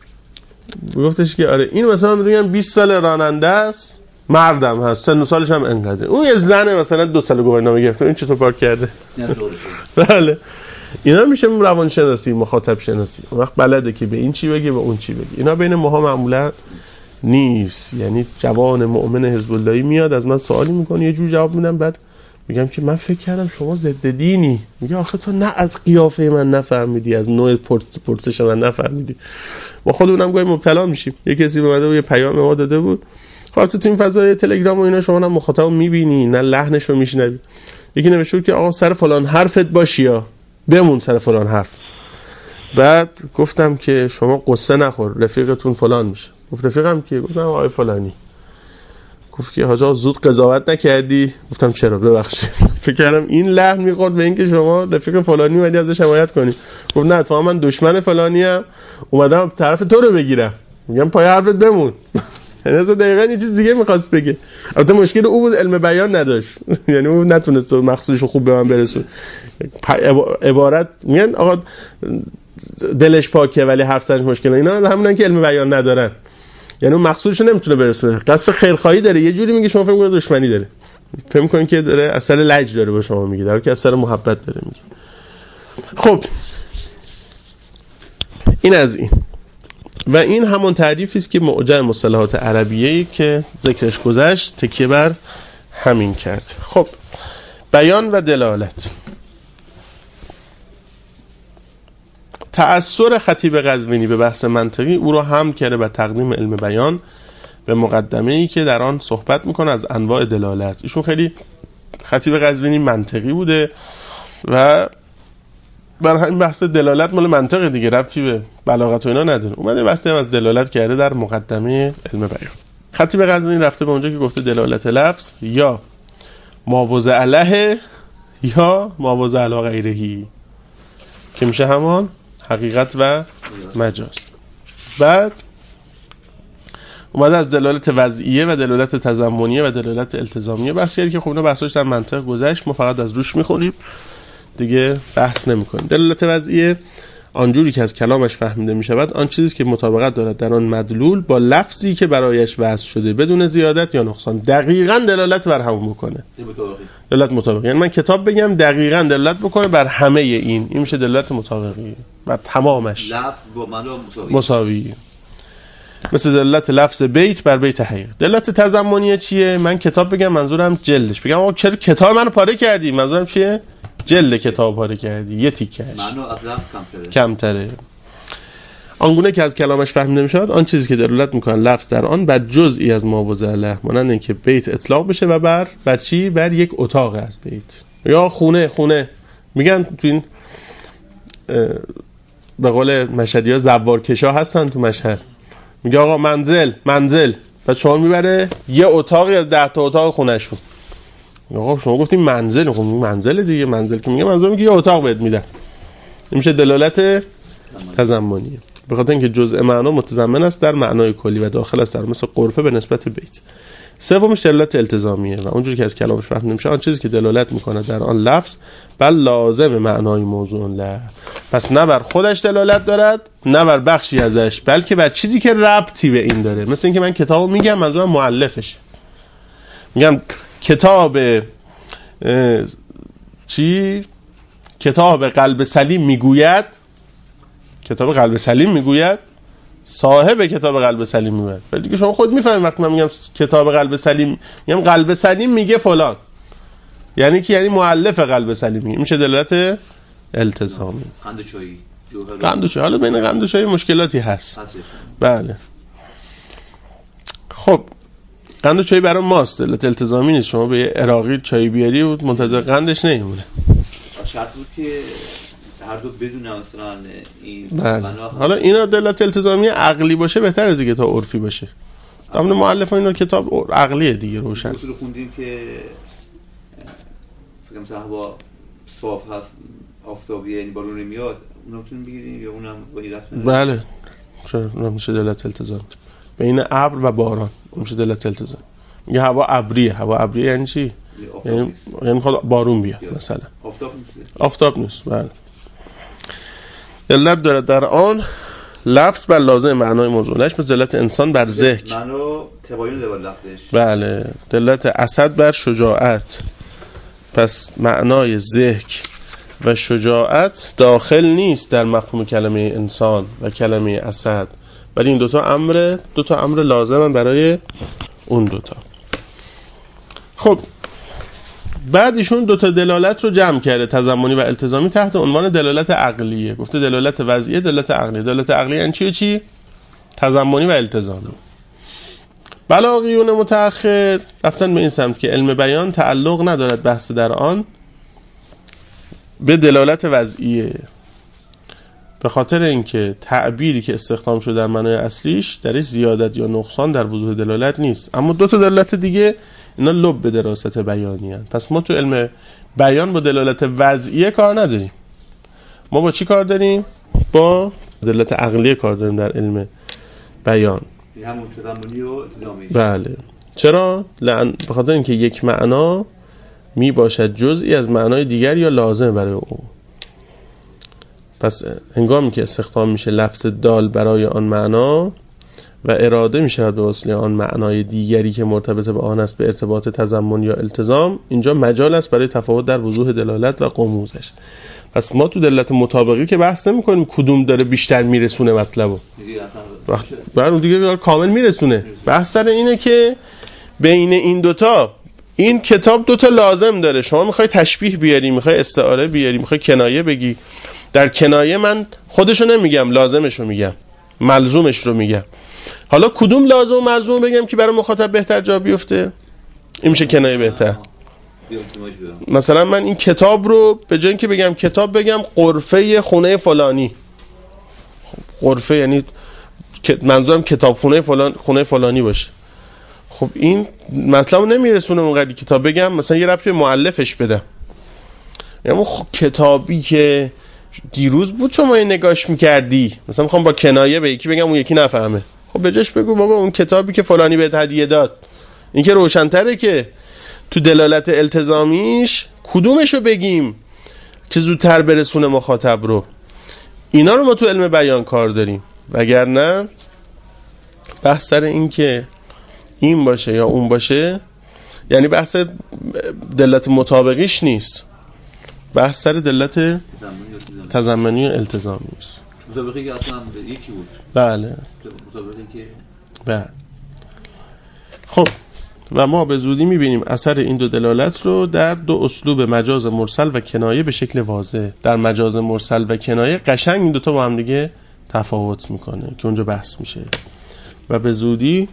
گفتش که آره این مثلا میگم بیست سال راننده است، مردم هست، سن و سالش هم انقدره، اون یه زنه مثلا دو سال گواهینامه گرفته، این چطور پارک کرده؟ بله اینا میشه روانشناسی، مخاطب شناسی. اون وقت بلده که به این چی بگه به اون چی بگه. اینا بین ماها معمولا نیست. یعنی جوان مؤمن حزب اللهی میاد از من سوالی میکنه، یه جور جواب میدم، بعد میگم که من فکر کردم شما ضد دینی. میگه آخه تو نه از قیافه من نفهمیدی، از نوع پرسش من نفهمیدی. ما خودمونم گاهی مبتلا میشیم. یه کسی اومده و یه پیام ما داده بود، خاطر تو این فضای تلگرام و اینا شما هم مخاطب میبینی نه لحنش رو میشنوی. یکی نوشته که آقا سر فلان حرفت باشی یا بمون سر فلان حرف. بعد گفتم که شما قصه نخور، رفیقتون فلان میشه. گفت رفیقم کیه؟ گفتم آقای فلانی. گفت که حاجا زود قضاوت نکردی؟ گفتم چرا ببخشید. فکر کردم این لحن میخورد به اینکه شما رفیق فلانی اومدی ازش حمایت کنی. گفت نه تو من دشمن فلانی ام، اومدم طرف تو رو بگیرم. میگم پای حرفت بمون. یعنی اصلا دقیقاً یه چیز دیگه می‌خواست بگه. البته مشکل او بود علم بیان نداشت. یعنی اون نتونست مقصودش خوب به من برسونه. عبارت میگن آقا دلش پاکه ولی حرف زدنش مشکله. اینا همونن که علم بیان ندارن. یعنی اون مقصودش نمیتونه برسونه. قصد خیرخواهی داره، یه جوری میگه شما فکر می‌کنید دشمنی داره. فکر می‌کنید که داره اثر لج داره به شما میگه، در حالی که اثر محبت داره میگه. خب این از این. و این همون تعریفی است که معجم مصطلحات عربیه‌ای که ذکرش گذشت تکیه بر همین کرد. خب بیان و دلالت. تأثیر خطیب قزوینی به بحث منطقی او را هم کرده بر تقدیم علم بیان به مقدمه‌ای که در آن صحبت میکنه از انواع دلالت. ایشون خیلی خطیب قزوینی منطقی بوده و برای همین بحث دلالت مال منطق دیگه، ربطی به بلاغت و اینا نداره. اومده بحثی هم از دلالت کرده در مقدمه علم بیان. خطیب قزوینی رفته به اونجا که گفته دلالت لفظ یا ماوضع علیه یا ماوضع علی غیرهی که میشه همان حقیقت و مجاز. بعد اومده از دلالت وضعیه و دلالت تضمنیه و دلالت التزامیه بحث کرد که خب اینا بحثاش در منطق گذشت، ما فقط از روش میخوریم دیگه بحث نمی‌کنیم. دلالت وضعیه آنجوری که از کلامش فهمیده میشود آن چیزی که مطابقت دارد در آن مدلول با لفظی که برایش وضع شده بدون زیادت یا نقصان دقیقاً دلالت بر همون بکنه. دلالت مطابقی، یعنی من کتاب بگم دقیقاً دلالت بکنه بر همه این، این میشه دلالت مطابقی، بر تمامش لفظ با معنا مساوی. مساوی. مثل دلالت لفظ بیت بر بیت حقیق. دلالت تضمنیه چیه؟ من کتاب بگم منظورم جلدش، بگم آقا چرا کتاب منو پاره کردی؟ منظورم چیه؟ جلد کتاب پاره کردی، یه تیکش معنا از لفظ کمتره. کمتره. آنگونه که از کلامش فهمیده میشود آن چیزی که دلالت میکنه لفظ در آن بر جزئی از ماوضع علیه، مانند اینکه بیت اطلاق بشه و بر بر چی؟ بر یک اتاق از بیت یا خونه. خونه میگن تو این به قول مشهدی‌ها زوارکشا هستن تو مشهد، میگه آقا منزل منزل بعد شما میبره یه اتاقی از ده تا اتاق خونه‌شون. آقا شما گفتین منزل، خب منزل دیگه، منزل که میگه منظور میگه یه اتاق بهت میدن. این میشه دلالت تضمنیه، به خاطر اینکه جزء معنا متضمن است در معنای کلی و داخل است در مثل غرفه به نسبت بیت. سومش دلالت التزامیه و اونجوری که از کلامش فهمیده میشه آن چیزی که دلالت میکنه در آن لفظ بل لازم معنای موضوع له، پس نه بر خودش دلالت دارد نه بر بخشی ازش، بلکه بر چیزی که ربطی به این داره. مثل اینکه من کتابو میگم منظورم مؤلفشه، میگم کتاب چی کتاب قلب سلیم میگوید، کتاب قلب سلیم میگوید، صاحب کتاب قلب سلیم میگوید. ولی دیگه شما خود میفهمید وقتی من میگم کتاب قلب سلیم، میگم قلب سلیم میگه فلان، یعنی که یعنی مؤلف قلب سلیم میگه. میشه دلالت التزامی. قند چایی قند چایی، حالا بین قند چایی مشکلاتی هست. بله خب قند چایی برای ماست، دلالت التزامی نیست. شما به عراقی چای بیاری و منتظر قندش نمیمونه. شرط بود که هر دو بدون مثلا این بله. حالا اینا دلالت التزامی عقلی باشه بهتر از دیگه تا عرفی باشه. دامن مؤلف اینا کتاب عقلیه دیگه روشن. اصول خوندیم که فکر کنم صاحب صاف هست آفتابیه، یعنی بارون نمیاد، اونم میتونیم بگیریم یا اونم با این رفت؟ بله چرا نمیشه دلالت التزام بین ابر و باران، میشه دلالت التزام. میگه هوا ابریه، هوا ابریه یعنی چی؟ یعنی یعنی میخواد بارون بیاد مثلا. آفتاب نیست. آفتاب نیست. بله. دلالت داره در آن لفظ بر لازم معنای موضوعش، مثل دلالت انسان بر ذکر. معنی تباین ده بر لفظش. بله. دلالت اسد بر شجاعت. پس معنای ذکر و شجاعت داخل نیست در مفهوم کلمه انسان و کلمه اسد، ولی این دوتا امر دوتا امر لازمن برای اون دوتا. خب بعد ایشون دوتا دلالت رو جمع کرده، تضمنی و التزامی، تحت عنوان دلالت عقلیه. گفته دلالت وضعیه، دلالت عقلیه. دلالت عقلیه یعنی چی و چی؟ تضمنی و التزامی. بلاغیون متأخر رفتن به این سمت که علم بیان تعلق ندارد بحث در آن به دلالت وضعیه، به خاطر اینکه تعبیری که استخدام شده در معنای اصلیش درش زیادت یا نقصان در وضوح دلالت نیست. اما دو تا دلالت دیگه اینا لب به دراست بیانی هستند. پس ما تو علم بیان با دلالت وضعیه کار نداریم. ما با چی کار داریم؟ با دلالت عقلیه کار داریم در علم بیان. همون تضمنی و التزامی. بله. چرا؟ لأن به خاطر اینکه یک معنا می باشد جزئی از معنای دیگر یا لازم برای او. پس هنگامی که استخدام میشه لفظ دال برای آن معنا و اراده میشه به واسطه آن معنای دیگری که مرتبط به آن است به ارتباط تضمن یا التزام، اینجا مجال است برای تفاوت در وضوح دلالت و غموزش. پس ما تو دلالت مطابقی که بحث نمی کنیم کدوم داره بیشتر میرسونه مطلبو، وقت بعد دیگه داره کامل میرسونه. بحث سر اینه که بین این دوتا، این کتاب دوتا لازم داره. شما میخوای تشبیه بیاری، میخوای استعاره بیاری، میخوای کنایه بگی. در کنایه من خودشو نمیگم، لازمشو میگم، ملزومش رو میگم. حالا کدوم لازم و ملزوم بگم که برای مخاطب بهتر جا بیفته؟ این میشه کنایه بهتر. مثلا من این کتاب رو به جای اینکه بگم کتاب بگم غرفه خونه فلانی. غرفه یعنی منظورم کتاب خونه فلان، خونه فلانی باشه. خب این مطلب نمیرسونه اونقدر کتاب بگم مثلا یه ربط به مؤلفش بدم. یعنی خب کتابی که دیروز بود شما این نگاش میکردی، مثلا میخوام با کنایه به یکی بگم اون یکی نفهمه، خب به جاش بگو بابا اون کتابی که فلانی بهت هدیه داد. این که روشن‌تره که تو دلالت التزامیش کدومشو بگیم که زودتر برسونه مخاطب رو. اینا رو ما تو علم بیان کار داریم، وگرنه بحث سر این که این باشه یا اون باشه، یعنی بحث دلالت مطابقیش نیست، بحث سر دلالت تضمنی و التزامی است. مطابقی که اصلا یکی بود. بله. مطابقی که بله. خب و ما به زودی میبینیم اثر این دو دلالت رو در دو اسلوب مجاز مرسل و کنایه به شکل واضح. در مجاز مرسل و کنایه قشنگ این دوتا با هم دیگه تفاوت میکنه که اونجا بحث میشه. و به زودی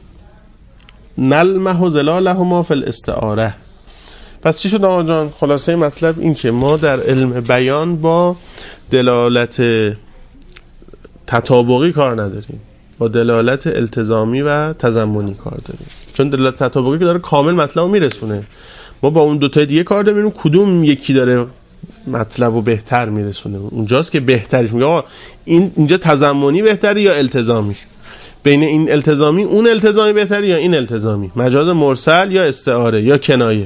نلمح و زلالهما فی الاستعاره. پس چی شد آقا جان؟ خلاصه مطلب این که ما در علم بیان با دلالت تطابقی کار نداریم، با دلالت التزامی و تضمنی کار داریم. چون دلالت تطابقی که داره کامل مطلب رو میرسونه، ما با اون دوتا دیگه کار داریم کدوم یکی داره مطلب رو بهتر میرسونه. اونجاست که بهترش میگه آقا این اینجا تضمنی بهتره یا التزامی، بین این التزامی اون التزامی بهتره یا این التزامی، مجاز مرسل یا استعاره یا کنایه.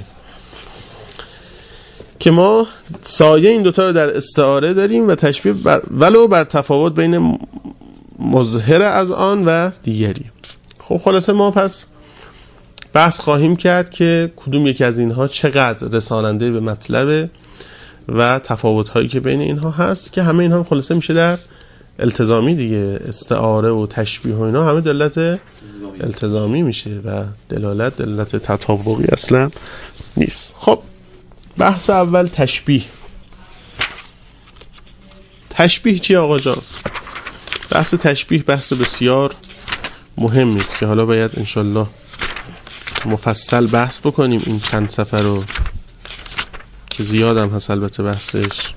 که ما سایه این دوتا رو در استعاره داریم و تشبیه بر ولو بر تفاوت بین مظهر از آن و دیگری. خب خلاصه ما پس بحث خواهیم کرد که کدوم یکی از اینها چقدر رساننده به مطلب و تفاوت‌هایی که بین اینها هست، که همه اینها خلاصه میشه در التزامی دیگه. استعاره و تشبیه و اینا همه دلالت التزامی میشه و دلالت دلالت تطابقی اصلا نیست. خب بحث اول تشبیه. تشبیه چیه آقا جان؟ بحث تشبیه بحث بسیار مهم است که حالا باید انشالله مفصل بحث بکنیم این چند صفحه رو، که زیادم هست البته بحثش.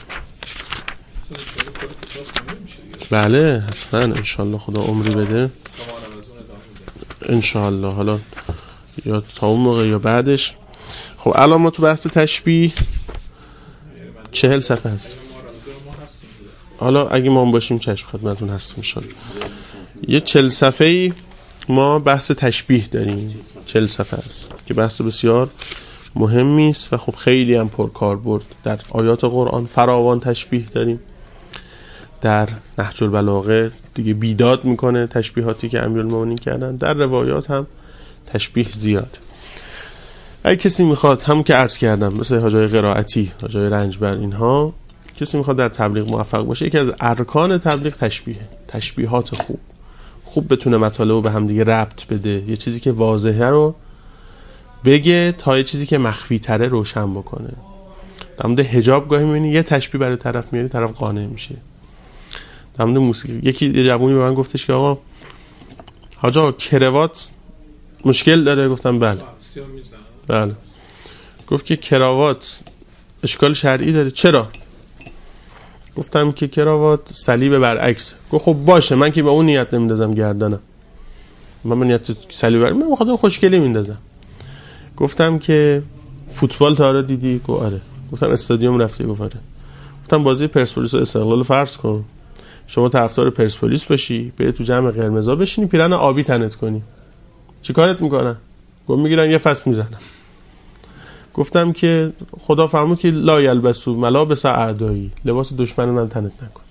بله حتما انشالله خدا عمری بده انشالله، حالا یا تا اون موقع یا بعدش. خب الان ما تو بحث تشبیه چهل صفحه هست. حالا اگه ما هم باشیم چشم خدمتون هست انشالله. یه چهل صفحه‌ای ما بحث تشبیه داریم، چهل صفحه است که بحث بسیار مهمی است و خب خیلی هم پرکاربرد. در آیات قرآن فراوان تشبیه داریم، در نهج البلاغه دیگه بیداد میکنه تشبیهاتی که امیرالمومنین کردن، در روایات هم تشبیه زیاد. اگه کسی میخواد، هم که عرض کردم مثل حاجای قرائتی، حاجای رنجبر، اینها کسی میخواد در تبلیغ موفق باشه، یکی از ارکان تبلیغ تشبیه، تشبیهات خوب خوب بتونه مطالب رو به هم دیگه ربط بده، یه چیزی که واضحه رو بگه تا یه چیزی که مخفی تره روشن بکنه. در مورد حجاب گاهی میبینی یه تشبیه برای طرف میاری، طرف قانع میشه. در مورد موسیقی یکی یه جوونی به من گفتش که آقا حاجا کراوات مشکل داره. گفتم بله بله. گفت که کراوات اشکال شرعی داره. چرا؟ گفتم که کراوات صلیب برعکس. گفت خب باشه، من که به اون نیت نمیندازم گردنم، من به نیت صلیب برعکس، من بخاطر خوشگلی میندازم. گفتم که فوتبال تا حالا دیدی؟ گفت آره. گفتم استادیوم رفتی؟ گفت آره. گفتم بازی پرسپولیس و استقلال فرض کن شما طرفدار پرسپولیس باشی، بری تو جمع قرمزا بشینی، پیرن آبی تنت کنی، چی کارت میکنن؟ گفت میگیرن یه فس میزنن. گفتم که خدا فرمود که لا یلبسو ملابس اعدایی، لباس دشمن من تنت نکن.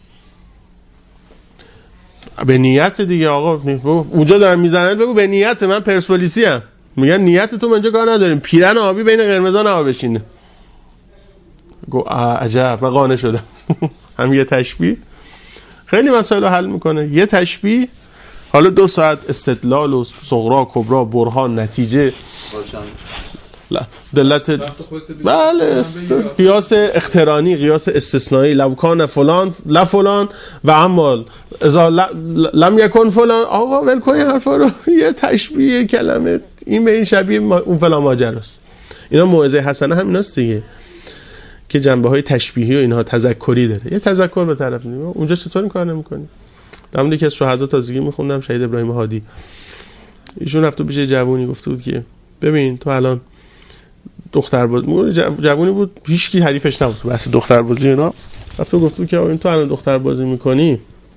به نیت دیگه آقا، اونجا دارن میزنن بگو به نیت من پرسپولیسی ام. میگن نیت تو منجا کار نداریم، پیرن آبی بین قرمزا نها بشینه. گو عجب، من قانع شدم. هم یه تشبیه خیلی مسائل رو حل میکنه. یه تشبیه حالا دو ساعت استدلال و صغرا کبرا برهان نتیجه لا دلت بله قیاس اقترانی، قیاس استثنایی، لو کان فلان لا فلان و اما اذا لم یکن فلان. آقا ول کن حرفا رو. یه تشبیه کلمه این به این شبیه اون فلان ماجراست. اینا موعظه حسنه هم ایناست دیگه، که جنبه های تشبیهی و اینها تذکری داره. یه تذکر به طرف میدیم. اونجا چطور این کار نمی‌کنی؟ در مورد یکی از شهدا تازگی می‌خوندم، شهید ابراهیم هادی، ایشون رفت پیش جوونی گفته بود که ببین تو الان دختر بازی، جوونی بود هیچ کی حریفش نبود تو بحث دختر بازی اینا، رفت گفت بود که این تو الان دختر بازی می‌کنی،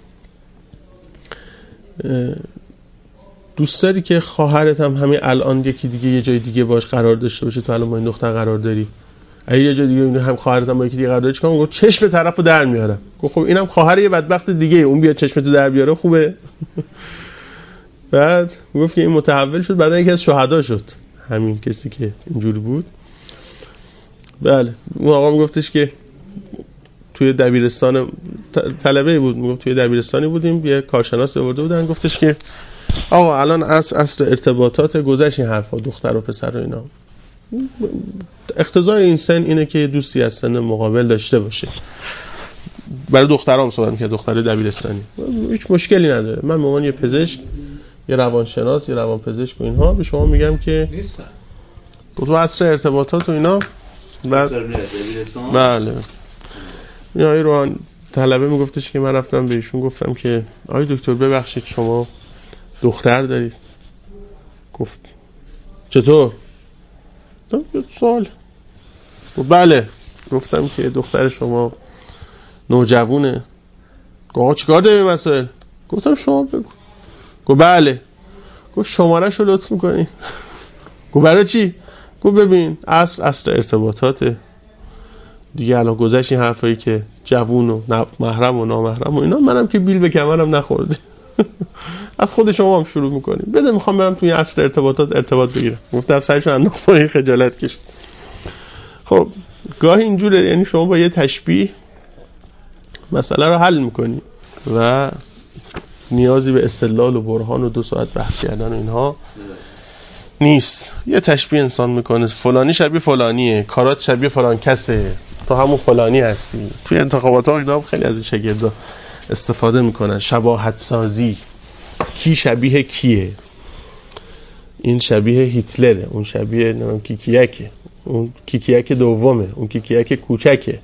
دوست داری که خواهرت هم همین الان یکی دیگه یه جای دیگه باش قرار داشته باشه، تو الان با این دختر قرار داری، اگه یه جای دیگه هم خواهرت هم با یکی دیگه قرار داری چیکار؟ گفت چشم طرفو در میارم. گفت خب اینم خواهر یه بدبخت دیگه، اون بیاد چشمتو در بیاره خوبه؟ بعد گفت که این متحول شد، بعدا یکی از شهدا شد، همین کسی که اینجوری بود. بله اون آقا میگفتش که توی دبیرستان طلبه بود، میگفت توی دبیرستانی بودیم، یه کارشناس آورده بودن، گفتش که آقا الان اصل اصل ارتباطات گذشت این حرفا، دختر و پسر و اینا، اقتضای این سن اینه که دوستی از سن مقابل داشته باشه. برای دخترام صحبت می‌کنه، دختر دبیرستانی هیچ مشکلی نداره. من به عنوان یه پزشک، یه روانشناس، یه روانپزشک و اینها به شما میگم که نیستن تو اصل ارتباطات و اینا. بعد بله یا ایران طلبه میگفتش که من رفتم به ایشون گفتم که آقای دکتر ببخشید شما دختر دارید؟ گفت چطور؟ یه سوال. گفت بله. گفتم که دختر شما نوجوونه؟ گفت چیکار داری این مسائل؟ گفتم شما بگو. گفت بله. گفت شماره‌شو لطف می‌کنی؟ گفت برای چی؟ گفت ببین اصل اصل ارتباطاته، دیگه الان گذشت این حرفایی که جوون و محرم و نامحرم و اینا، منم که بیل به کمرم نخورده. از خود شما هم شروع میکنیم. بده میخوام برم توی اصل ارتباطات ارتباط بگیرم. گفتم سرشو انداخت پایین خجالت کشید. خب گاهی اینجوره، یعنی شما با یه تشبیه مسئله رو حل میکنی و نیازی به استدلال و برهان و دو ساعت بحث کردن و اینها نیست. یه تشبیه انسان میکنه، فلانی شبیه فلانیه، کارات شبیه فلان کسه، تو همون فلانی هستی. توی انتخابات ها اینا هم خیلی از این شاگردا استفاده میکنن. شباهت سازی، کی شبیه کیه، این شبیه هیتلره، اون شبیه نمیم کیکیکه، اون کیکیک دومه، اون کیکیک کوچکه.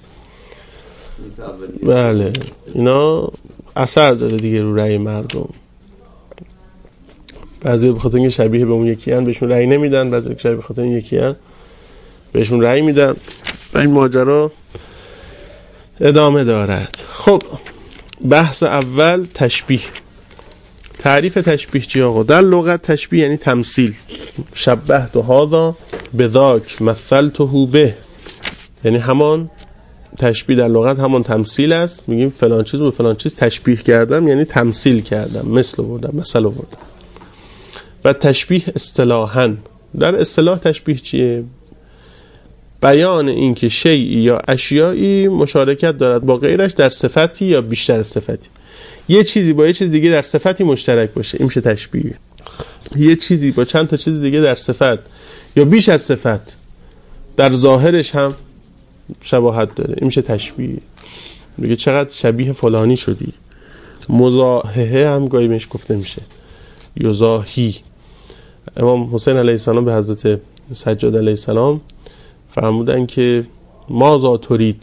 بله اینا اثر داره دیگه رو رأی مردم. بعضی به خاطر اینکه شبیه به اون یکی ان بهشون رأی نمیدن، بعضی شبیه به خاطر این یکی ان بهشون رأی میدن و این ماجرا ادامه دارد. خب بحث اول تشبیه. تعریف تشبیه چی آقا؟ در لغت تشبیه یعنی تمثیل. شبهت هذا بذاک مثلته به، یعنی همان تشبیه در لغت همان تمثیل است. میگیم فلان چیز به فلان چیز تشبیه کردم، یعنی تمثیل کردم، مثل آوردم، مثل آوردم. و تشبیه اصطلاحاً، در اصطلاح تشبیه چیه؟ بیان این که شیئی یا اشیایی مشارکت دارد با غیرش در صفتی یا بیشتر از صفتی. یه چیزی با یه چیز دیگه در صفتی مشترک باشه، این میشه تشبیه. یه چیزی با چند تا چیز دیگه در صفت یا بیش از صفت در ظاهرش هم شباهت داره، این میشه تشبیه. میگه چقدر شبیه فلانی شدی. مزاحه هم گاهی بهش گفته میشه، یزاحی. امام حسین علیه السلام به حضرت سجاد علیه السلام فرمودن که ماذا ترید.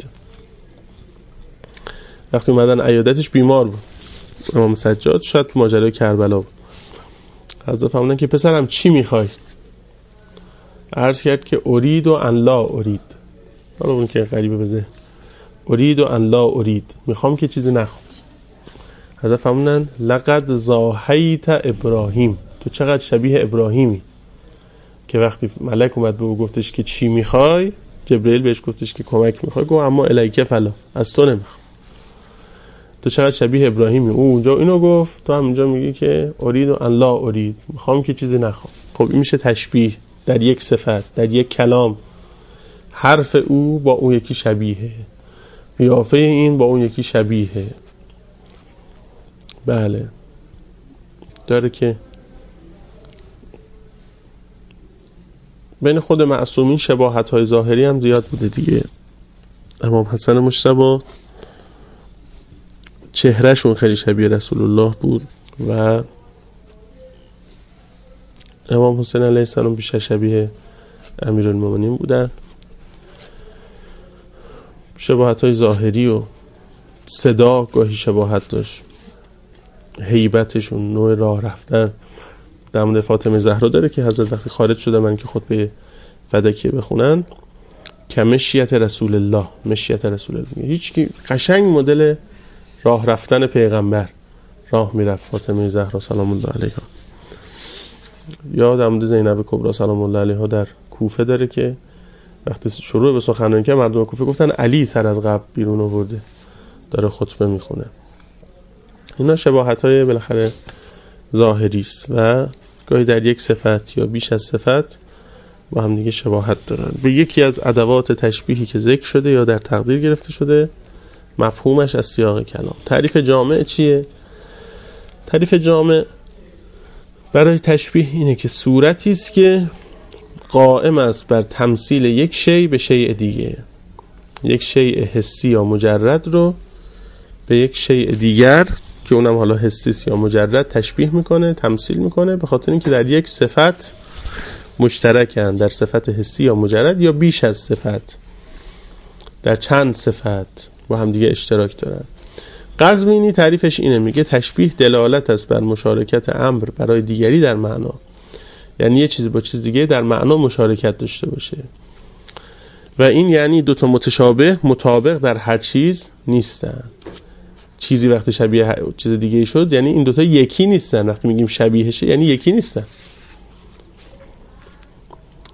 وقتی اومدن عیادتش بیمار بود امام سجاد، شاید تو ماجرای کربلا بود. حضرت فرمودن که پسرم چی میخوای؟ عرض کرد که ارید و ان لا ارید. حالا اون که غریبه بزه، ارید و ان لا ارید، میخوام که چیزی نخوام. حضرت فرمودن لقد زاحیت ابراهیم، تو چقدر شبیه ابراهیمی که وقتی ملک اومد به او گفتش که چی میخوای، جبرئیل بهش گفتش که کمک میخوای، گفت اما الیک فلا، از تو نمیخوام. تو چقدر شبیه ابراهیمی. او اونجا اینو گفت، تو هم اینجا میگی که ارید و ان لا ارید، میخوام که چیزی نخوام. خب این میشه تشبیه در یک صفت، در یک کلام. حرف او با اون یکی شبیهه، قیافه این با اون یکی شبیهه. بله داره که بین خود معصومین شباهت‌های ظاهری هم زیاد بوده دیگه. امام حسن مجتبی چهرهشون خیلی شبیه رسول الله بود و امام حسین علیه السلام بیشتر شبیه امیرالمومنین بودن. شباهت‌های ظاهری و صدا گاهی شباهت داشت، هیبتشون، نوع راه رفتن. در مورد فاطمه زهرا داره که حضرت وقتی خارج شده من که خطبه فدکیه بخونن، که مشیت رسول الله، مشیت رسول الله، هیچ کی قشنگ مدل راه رفتن پیغمبر راه میرفت فاطمه زهرا سلام الله علیها. یا در مورد زینب کبرا سلام الله علیها در کوفه داره که وقتی شروع به سخنرانی کرد مردم کوفه گفتن علی سر از قبر بیرون آورده داره خطبه میخونه. اینا شباهت‌های بالاخره ظاهری است و گاهی در یک صفت یا بیش از صفت با هم دیگه شباهت دارن. به یکی از ادوات تشبیهی که ذکر شده یا در تقدیر گرفته شده، مفهومش از سیاق کلام. تعریف جامع چیه؟ تعریف جامع برای تشبیه اینه که صورتی است که قائم است بر تمثیل یک شی به شیء دیگه. یک شیء حسی یا مجرد رو به یک شیء دیگر که اونم حالا حسی یا مجرد تشبیه میکنه، تمثیل میکنه، به خاطر اینکه در یک صفت مشترکن، در صفت حسی یا مجرد یا بیش از صفت، در چند صفت با هم دیگه اشتراک دارن. قزوینی تعریفش اینه، میگه تشبیه دلالت است بر مشارکت امر برای دیگری در معنا، یعنی یه چیزی با چیز دیگه در معنا مشارکت داشته باشه و این یعنی دوتا متشابه مطابق در هر چیز نیستن. چیزی وقتی شبیه چیز دیگه شد یعنی این دوتا یکی نیستن. وقتی میگیم شبیهشه یعنی یکی نیستن.